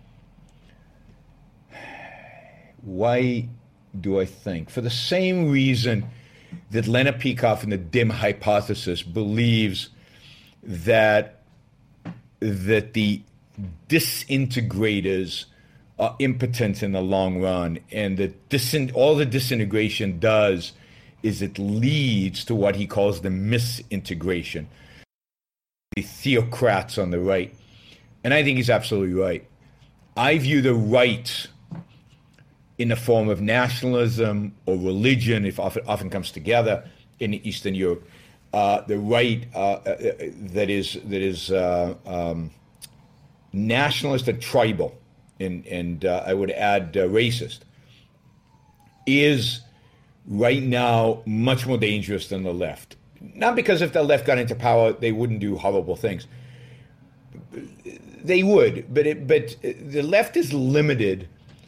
Why do I think? For the same reason that Leonard Peikoff in the dim hypothesis believes that, that the disintegrators are impotent in the long run, and the disin- all the disintegration does is it leads to what he calls the misintegration, the theocrats on the right. And I think he's absolutely right. I view the right in the form of nationalism or religion, if often, often comes together in Eastern Europe, uh, the right uh, that is, that is uh, um, nationalist and tribal, and, and uh, I would add uh, racist, is right now much more dangerous than the left. Not because if the left got into power, they wouldn't do horrible things. They would, but it, but the left is limited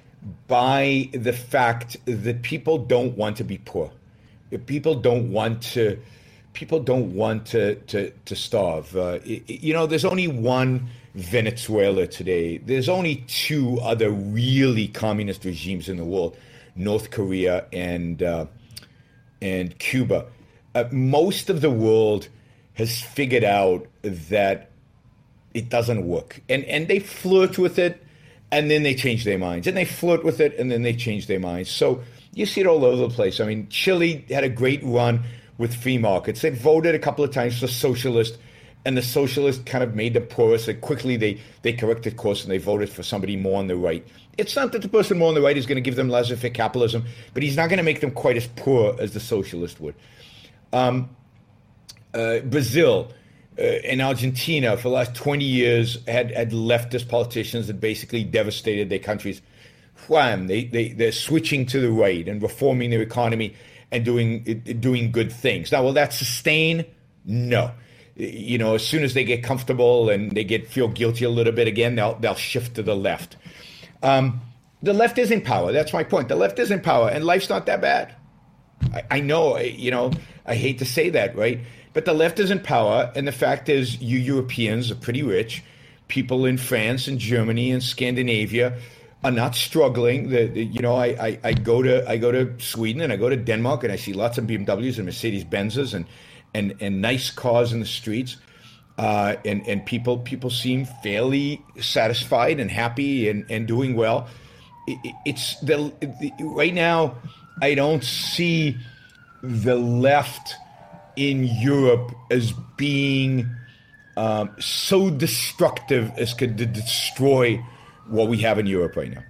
by the fact that people don't want to be poor. People don't want to. People don't want to to, to starve. Uh, it, you know, there's only one Venezuela today. There's only two other really communist regimes in the world: North Korea and uh, and Cuba. Uh, most of the world has figured out that it doesn't work, and and they flirt with it, and then they change their minds, and they flirt with it, and then they change their minds. So you see it all over the place. I mean, Chile had a great run with free markets. They voted a couple of times for socialist, and the socialists kind of made them porous. And quickly they they corrected course, and they voted for somebody more on the right. It's not that the person more on the right is going to give them laissez-faire capitalism, but he's not going to make them quite as poor as the socialist would. Um, uh, Brazil uh, and Argentina for the last twenty years had, had leftist politicians that basically devastated their countries. Wham! They, they, they're switching to the right and reforming their economy and doing doing good things. Now, will that sustain? No. You know, as soon as they get comfortable and they get feel guilty a little bit again, they'll they'll shift to the left. Um, the left is in power. That's my point. The left is in power, and life's not that bad. I, I know, you know, I hate to say that, right? But the left is in power, and the fact is, you Europeans are pretty rich. People in France and Germany and Scandinavia are not struggling. The, the you know, I, I, I go to I go to Sweden and I go to Denmark and I see lots of B M Ws and Mercedes Benzes and and and nice cars in the streets, uh, and and people people seem fairly satisfied and happy and, and doing well. It, it's the, the right now. I don't see the left in Europe as being um, so destructive as could d- destroy what we have in Europe right now.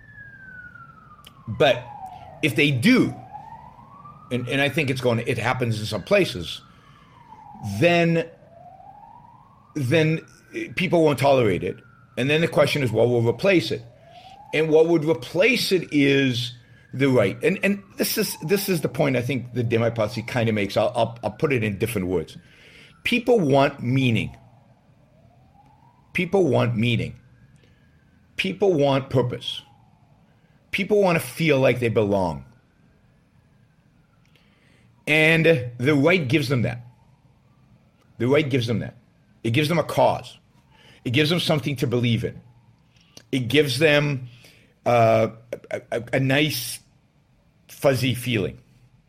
But if they do, and, and I think it's going to, it happens in some places, then then people won't tolerate it. And then the question is, what will replace it? And what would replace it is the right. And and this is this is the point I think the Demi policy kind of makes. I'll, I'll I'll put it in different words. People want meaning. People want meaning. People want purpose. People want to feel like they belong. And the right gives them that. The right gives them that. It gives them a cause. It gives them something to believe in. It gives them uh, a, a, a nice, fuzzy feeling.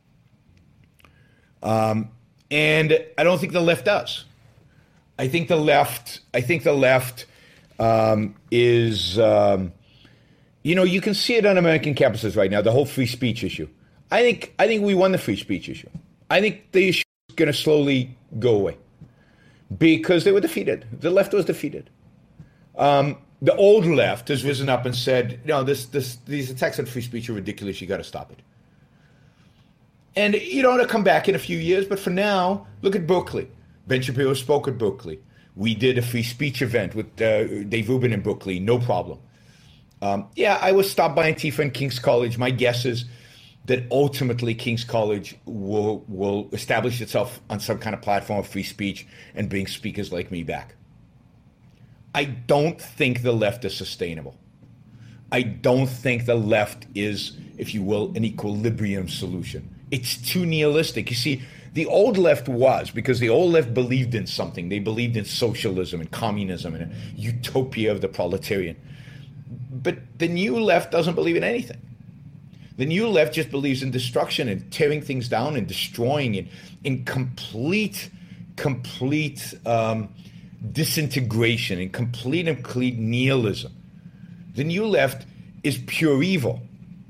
Um, and I don't think the left does. I think the left. I think the left um, is. Um, you know, you can see it on American campuses right now. The whole free speech issue. I think. I think we won the free speech issue. I think the issue is going to slowly go away because they were defeated. The left was defeated. Um, the old left has risen up and said, "No, this, this, these attacks on free speech are ridiculous. You got to stop it." And you don't want to come back in a few years, but for now, look at Berkeley. Ben Shapiro spoke at Berkeley. We did a free speech event with uh, Dave Rubin in Berkeley, no problem. Um, yeah, I was stopped by Antifa in King's College. My guess is that ultimately King's College will will establish itself on some kind of platform of free speech and bring speakers like me back. I don't think the left is sustainable. I don't think the left is, if you will, an equilibrium solution. It's too nihilistic. You see, the old left was, because the old left believed in something. They believed in socialism and communism and a utopia of the proletarian. But the new left doesn't believe in anything. The new left just believes in destruction and tearing things down and destroying it in complete, complete um, disintegration and complete and complete nihilism. The new left is pure evil.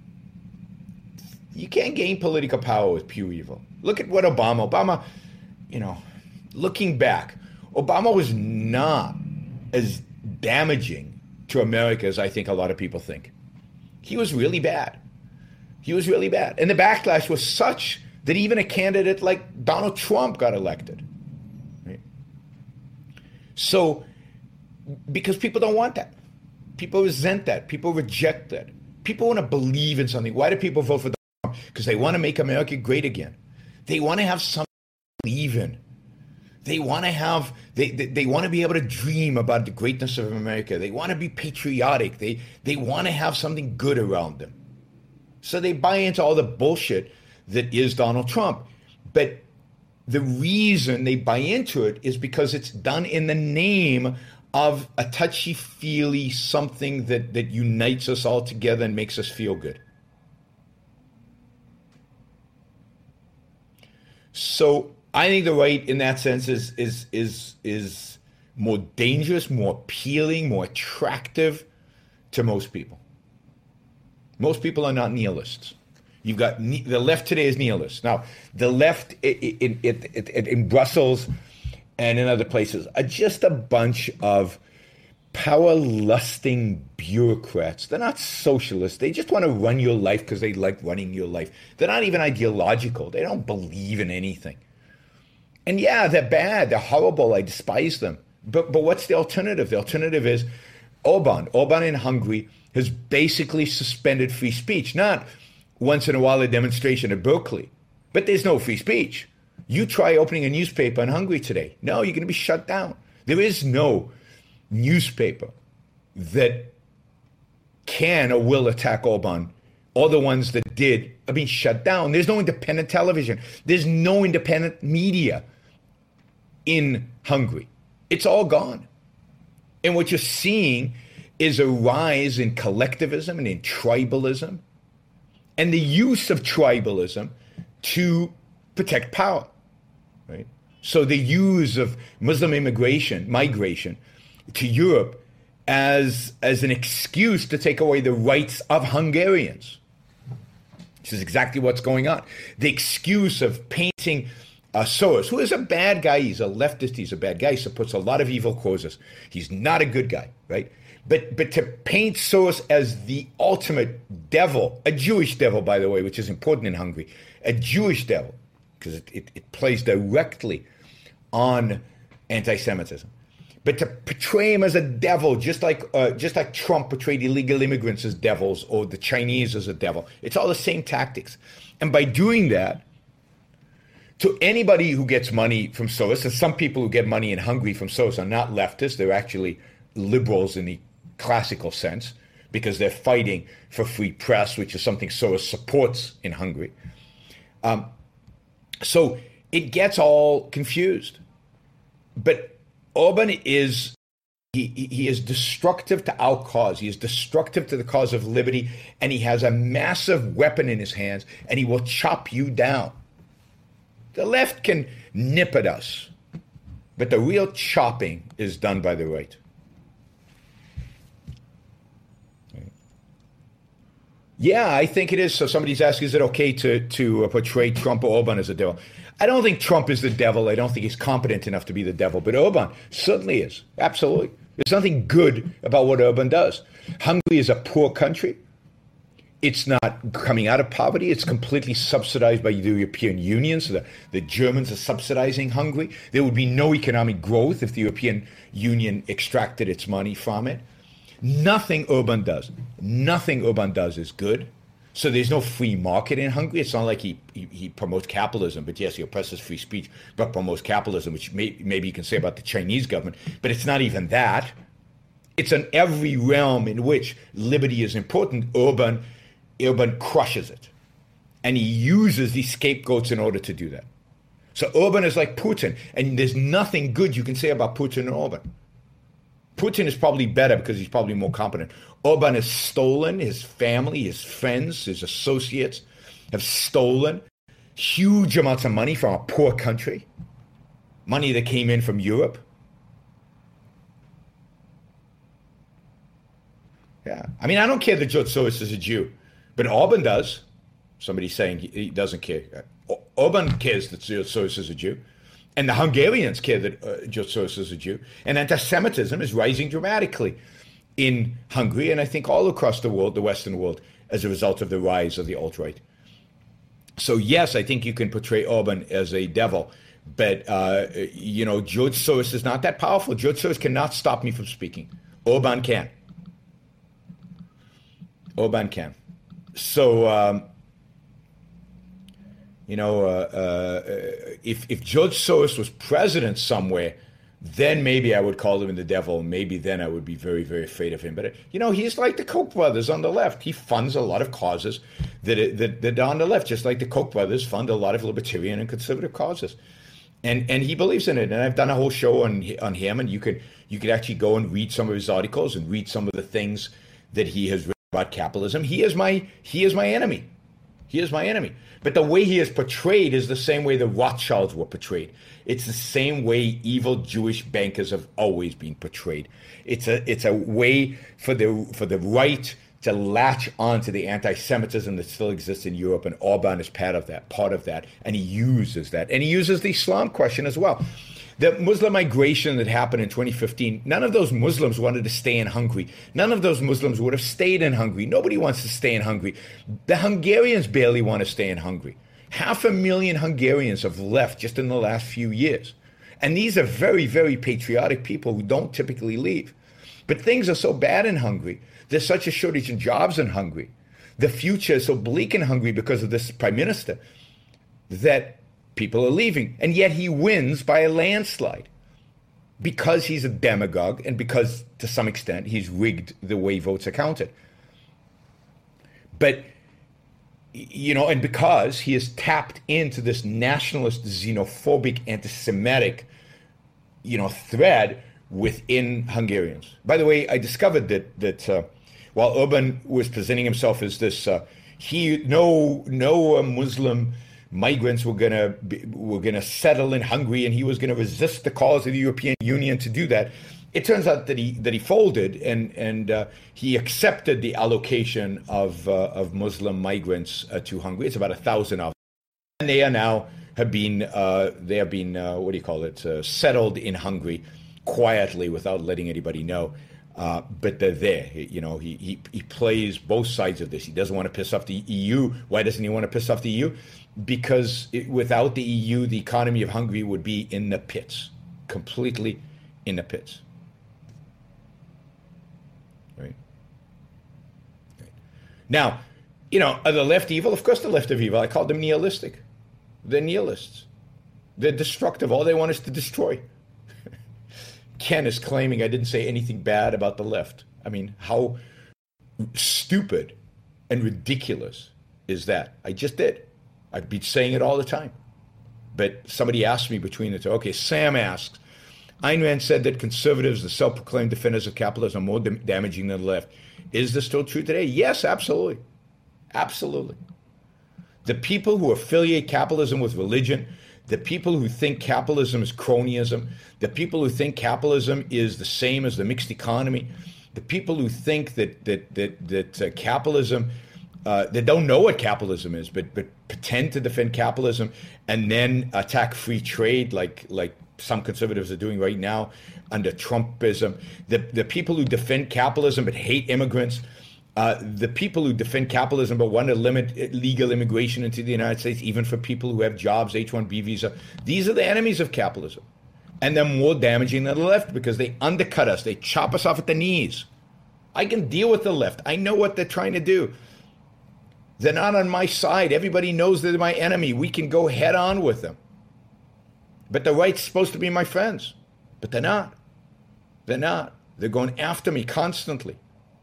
You can't gain political power with pure evil. Look at what Obama, Obama, you know, looking back, Obama was not as damaging to America as I think a lot of people think. He was really bad. He was really bad. And the backlash was such that even a candidate like Donald Trump got elected. Right? So, because people don't want that. People resent that. People reject that. People want to believe in something. Why do people vote for Donald Trump? Because they want to make America great again. They want to have something to believe in. They want to have, they, they, they want to be able to dream about the greatness of America. They want to be patriotic. They, they want to have something good around them. So they buy into all the bullshit that is Donald Trump. But the reason they buy into it is because it's done in the name of a touchy-feely something that, that unites us all together and makes us feel good. So I think the right in that sense is is is is more dangerous, more appealing, more attractive to most people. Most people are not nihilists. You've got the left today is nihilist. Now, the left in, in, in, in Brussels and in other places are just a bunch of power-lusting bureaucrats. They're not socialists. They just want to run your life because they like running your life. They're not even ideological. They don't believe in anything. And yeah, they're bad. They're horrible. I despise them. But but what's the alternative? The alternative is Orban. Orban in Hungary has basically suspended free speech. Not once in a while a demonstration at Berkeley. But there's no free speech. You try opening a newspaper in Hungary today. No, you're going to be shut down. There is no newspaper that can or will attack Orban. All the ones that did are being shut down. There's no independent television. There's no independent media in Hungary. It's all gone. And what you're seeing is a rise in collectivism and in tribalism and the use of tribalism to protect power, right? So the use of Muslim immigration, migration to Europe as, as an excuse to take away the rights of Hungarians. This is exactly what's going on. The excuse of painting uh, Soros, who is a bad guy. He's a leftist. He's a bad guy. He supports a lot of evil causes. He's not a good guy, right? But but to paint Soros as the ultimate devil, a Jewish devil, by the way, which is important in Hungary, a Jewish devil, because it, it, it plays directly on anti-Semitism. But to portray him as a devil, just like uh, just like Trump portrayed illegal immigrants as devils or the Chinese as a devil, it's all the same tactics. And by doing that, to anybody who gets money from Soros, and some people who get money in Hungary from Soros are not leftists, they're actually liberals in the classical sense, because they're fighting for free press, which is something Soros supports in Hungary. Um, so it gets all confused. But Orban is, he, he is destructive to our cause. He is destructive to the cause of liberty, and he has a massive weapon in his hands, and he will chop you down. The left can nip at us, but the real chopping is done by the right. Yeah, I think it is. So somebody's asking, is it okay to, to uh, portray Trump or Orban as a devil? I don't think Trump is the devil. I don't think he's competent enough to be the devil. But Orban certainly is. Absolutely. There's nothing good about what Orban does. Hungary is a poor country. It's not coming out of poverty. It's completely subsidized by the European Union. So the, the Germans are subsidizing Hungary. There would be no economic growth if the European Union extracted its money from it. Nothing Orban does, nothing Orban does is good. So there's no free market in Hungary. It's not like he, he, he promotes capitalism, but yes, he oppresses free speech, but promotes capitalism, which may, maybe you can say about the Chinese government, but it's not even that. It's in every realm in which liberty is important, Orban, Orban crushes it. And he uses these scapegoats in order to do that. So Orban is like Putin, and there's nothing good you can say about Putin and Orban. Putin is probably better because he's probably more competent. Orban has stolen, his family, his friends, his associates have stolen huge amounts of money from a poor country, money that came in from Europe. Yeah, I mean, I don't care that George Soros is a Jew, but Orban does. Somebody's saying he doesn't care. Orban cares that George Soros is a Jew. And the Hungarians care that uh, George Soros is a Jew. And anti-Semitism is rising dramatically in Hungary, and I think all across the world, the Western world, as a result of the rise of the alt-right. So yes, I think you can portray Orban as a devil, but uh, you know, George Soros is not that powerful. George Soros cannot stop me from speaking. Orban can. Orban can. So, um, you know, uh, uh, if if George Soros was president somewhere, then maybe I would call him the devil. Maybe then I would be very, very afraid of him. But, you know, he's like the Koch brothers on the left. He funds a lot of causes that, that, that are on the left, just like the Koch brothers fund a lot of libertarian and conservative causes. And and he believes in it. And I've done a whole show on on him. And you could, you could actually go and read some of his articles and read some of the things that he has written about capitalism. He is my he is my enemy. He is my enemy. But the way he is portrayed is the same way the Rothschilds were portrayed. It's the same way evil Jewish bankers have always been portrayed. It's a it's a way for the for the right to latch on to the anti-Semitism that still exists in Europe, and Orban is part of that, part of that, and he uses that. And he uses the Islam question as well. The Muslim migration that happened in twenty fifteen, none of those Muslims wanted to stay in Hungary. None of those Muslims would have stayed in Hungary. Nobody wants to stay in Hungary. The Hungarians barely want to stay in Hungary. Half a million Hungarians have left just in the last few years. And these are very, very patriotic people who don't typically leave. But things are so bad in Hungary. There's such a shortage in jobs in Hungary. The future is so bleak in Hungary because of this prime minister that people are leaving. And yet he wins by a landslide because he's a demagogue and because, to some extent, he's rigged the way votes are counted. But, you know, and because he has tapped into this nationalist, xenophobic, anti-Semitic, you know, thread within Hungarians. By the way, I discovered that that uh, while Orban was presenting himself as this, uh, he no no uh, Muslim migrants were gonna be, were gonna settle in Hungary, and he was gonna resist the calls of the European Union to do that. It turns out that he that he folded and and uh, he accepted the allocation of uh, of Muslim migrants uh, to Hungary. It's about a thousand of them, and they are now have been uh, they have been uh, what do you call it uh, settled in Hungary quietly without letting anybody know. Uh, but they're there. You know, he, he he plays both sides of this. He doesn't want to piss off the E U. Why doesn't he want to piss off the E U? because it, without the E U, the economy of Hungary would be in the pits, completely in the pits. Right? Right. Now, you know, are the left evil? Of course the left are evil. I call them nihilistic. They're nihilists. They're destructive. All they want is to destroy. Ken is claiming I didn't say anything bad about the left. I mean, how stupid and ridiculous is that? I just did. I'd be saying it all the time. But somebody asked me between the two. Okay, Sam asks, Ayn Rand said that conservatives, the self-proclaimed defenders of capitalism, are more dam- damaging than the left. Is this still true today? Yes, absolutely. Absolutely. The people who affiliate capitalism with religion, the people who think capitalism is cronyism, the people who think capitalism is the same as the mixed economy, the people who think that that that that uh, capitalism, uh, that don't know what capitalism is, but but pretend to defend capitalism and then attack free trade like like some conservatives are doing right now under Trumpism. The the people who defend capitalism but hate immigrants. Uh, the people who defend capitalism but want to limit legal immigration into the United States, even for people who have jobs, H one B visa, these are the enemies of capitalism. And they're more damaging than the left because they undercut us. They chop us off at the knees. I can deal with the left. I know what they're trying to do. They're not on my side. Everybody knows they're my enemy. We can go head on with them. But the right's supposed to be my friends. But they're not. They're not. They're going after me constantly.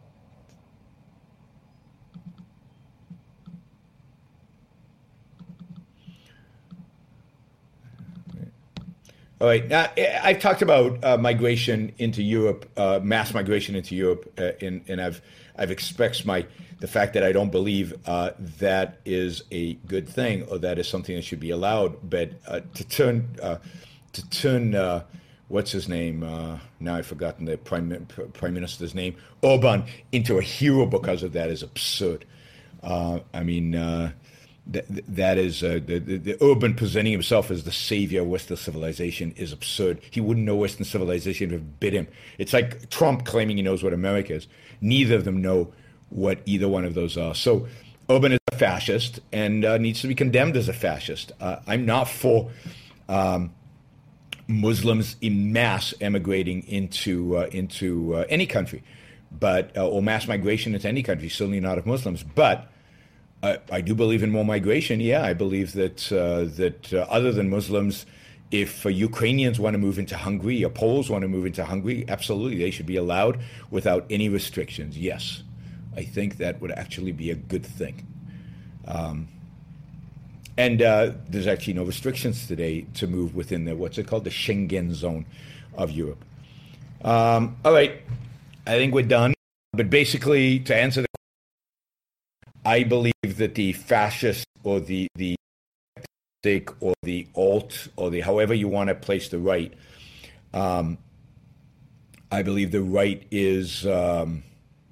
All right. Now, I've talked about uh, migration into Europe, uh, mass migration into Europe, uh, and, and I've I've expressed my the fact that I don't believe uh, that is a good thing or that is something that should be allowed. But uh, to turn uh, to turn uh, what's his name? Uh, now I've forgotten the prime prime minister's name, Orban, into a hero because of that is absurd. Uh, I mean. Uh, That, that is, uh, the, the, the Urban presenting himself as the savior of Western civilization is absurd. He wouldn't know Western civilization if it bit him. It's like Trump claiming he knows what America is. Neither of them know what either one of those are. So Urban is a fascist and uh, needs to be condemned as a fascist. Uh, I'm not for um, Muslims in mass emigrating into uh, into uh, any country, but uh, or mass migration into any country. Certainly not of Muslims, but. I, I do believe in more migration. Yeah, I believe that uh, that uh, other than Muslims, if uh, Ukrainians want to move into Hungary or Poles want to move into Hungary, absolutely, they should be allowed without any restrictions. Yes, I think that would actually be a good thing. Um, and uh, there's actually no restrictions today to move within the, what's it called, the Schengen zone of Europe. Um, all right, I think we're done. But basically, to answer the I believe that the fascist or the the or the alt or the however you want to place the right, um, I believe the right is um,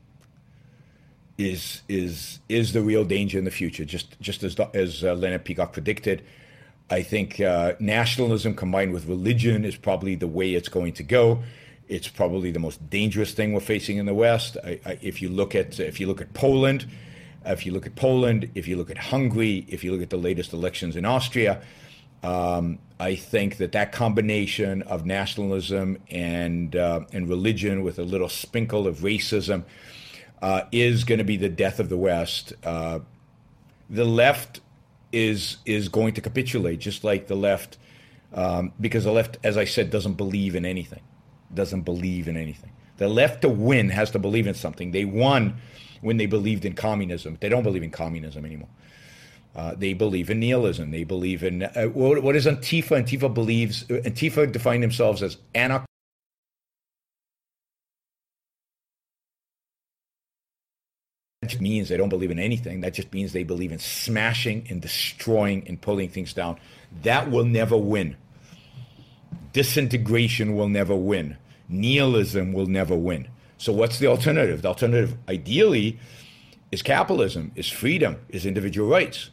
is is is the real danger in the future. Just just as as uh, Leonard Peacock predicted, I think uh, nationalism combined with religion is probably the way it's going to go. It's probably the most dangerous thing we're facing in the West. I, I, if you look at if you look at Poland. If you look at Poland, if you look at Hungary, if you look at the latest elections in Austria, um, I think that that combination of nationalism and uh, and religion with a little sprinkle of racism uh, is going to be the death of the West. Uh, the left is is going to capitulate, just like the left, um, because the left, as I said, doesn't believe in anything, doesn't believe in anything. The left to win has to believe in something. They won when they believed in communism. They don't believe in communism anymore. Uh, they believe in nihilism. They believe in, uh, what, what is Antifa? Antifa believes, Antifa define themselves as anarchists. That just means they don't believe in anything. That just means they believe in smashing and destroying and pulling things down. That will never win. Disintegration will never win. Nihilism will never win. So what's the alternative? The alternative, ideally, is capitalism, is freedom, is individual rights.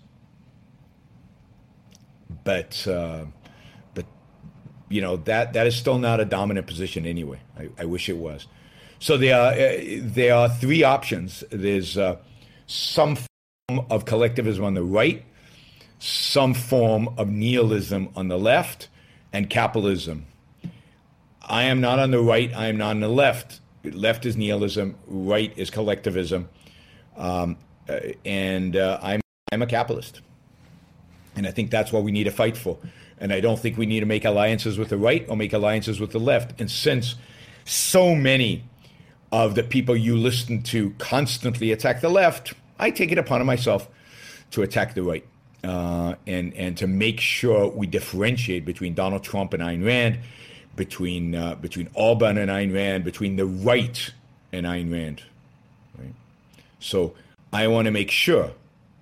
But, uh, but you know, that that is still not a dominant position anyway. I, I wish it was. So there are, uh, there are three options. There's uh, some form of collectivism on the right. some form of nihilism on the left and capitalism. I am not on the right. I am not on the left. Left is nihilism. Right is collectivism. Um, uh, and uh, I'm I'm a capitalist. And I think that's what we need to fight for. And I don't think we need to make alliances with the right or make alliances with the left. And since so many of the people you listen to constantly attack the left, I take it upon myself to attack the right. Uh, and, and to make sure we differentiate between Donald Trump and Ayn Rand, between uh, between Orban and Ayn Rand, between the right and Ayn Rand. Right? So I want to make sure,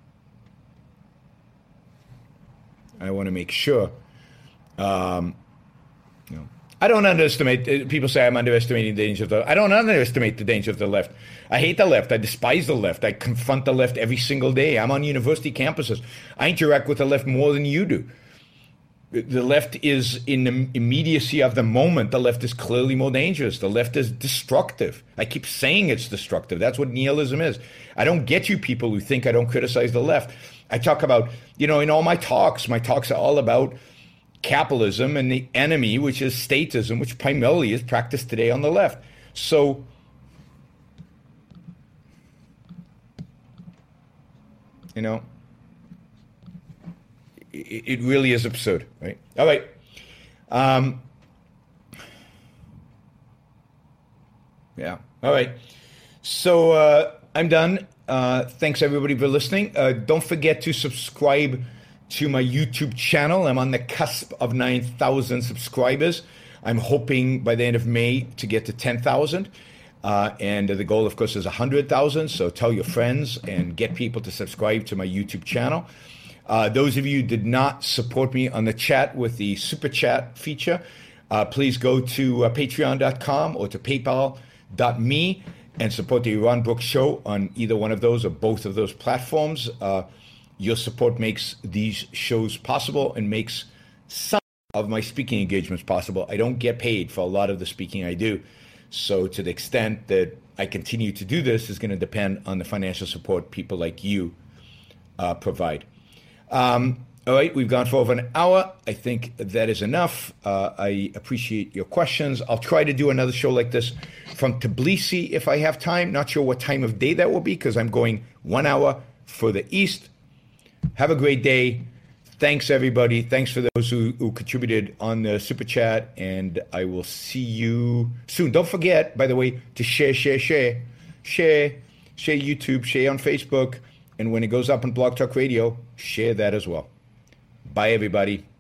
I want to make sure, um, you know, I don't underestimate, people say I'm underestimating the danger of the, I don't underestimate the danger of the left. I hate the left. I despise the left. I confront the left every single day. I'm on university campuses. I interact with the left more than you do. The left is in the immediacy of the moment. The left is clearly more dangerous. The left is destructive. I keep saying it's destructive. That's what nihilism is. I don't get you people who think I don't criticize the left. I talk about, you know, in all my talks, my talks are all about capitalism and the enemy, which is statism, which primarily is practiced today on the left. So, you know, it really is absurd, right? All right. Um, yeah. All right. So uh, I'm done. Uh, thanks, everybody, for listening. Uh, don't forget to subscribe to my YouTube channel. I'm on the cusp of nine thousand subscribers. I'm hoping by the end of May to get to ten thousand. Uh, and the goal, of course, is one hundred thousand. So tell your friends and get people to subscribe to my YouTube channel. Uh, those of you who did not support me on the chat with the super chat feature, uh, please go to uh, patreon dot com or to paypal dot me and support the Yaron Brook Show on either one of those or both of those platforms. Uh, your support makes these shows possible and makes some of my speaking engagements possible. I don't get paid for a lot of the speaking I do. So to the extent that I continue to do this is going to depend on the financial support people like you uh, provide. Um, all right, we've gone for over an hour. I think that is enough. Uh, I appreciate your questions. I'll try to do another show like this from Tbilisi if I have time. Not sure what time of day that will be because I'm going one hour further east. Have a great day. Thanks, everybody. Thanks for those who, who contributed on the Super Chat, and I will see you soon. Don't forget, by the way, to share, share, share, share, share YouTube, share on Facebook. And when it goes up on Blog Talk Radio, share that as well. Bye, everybody.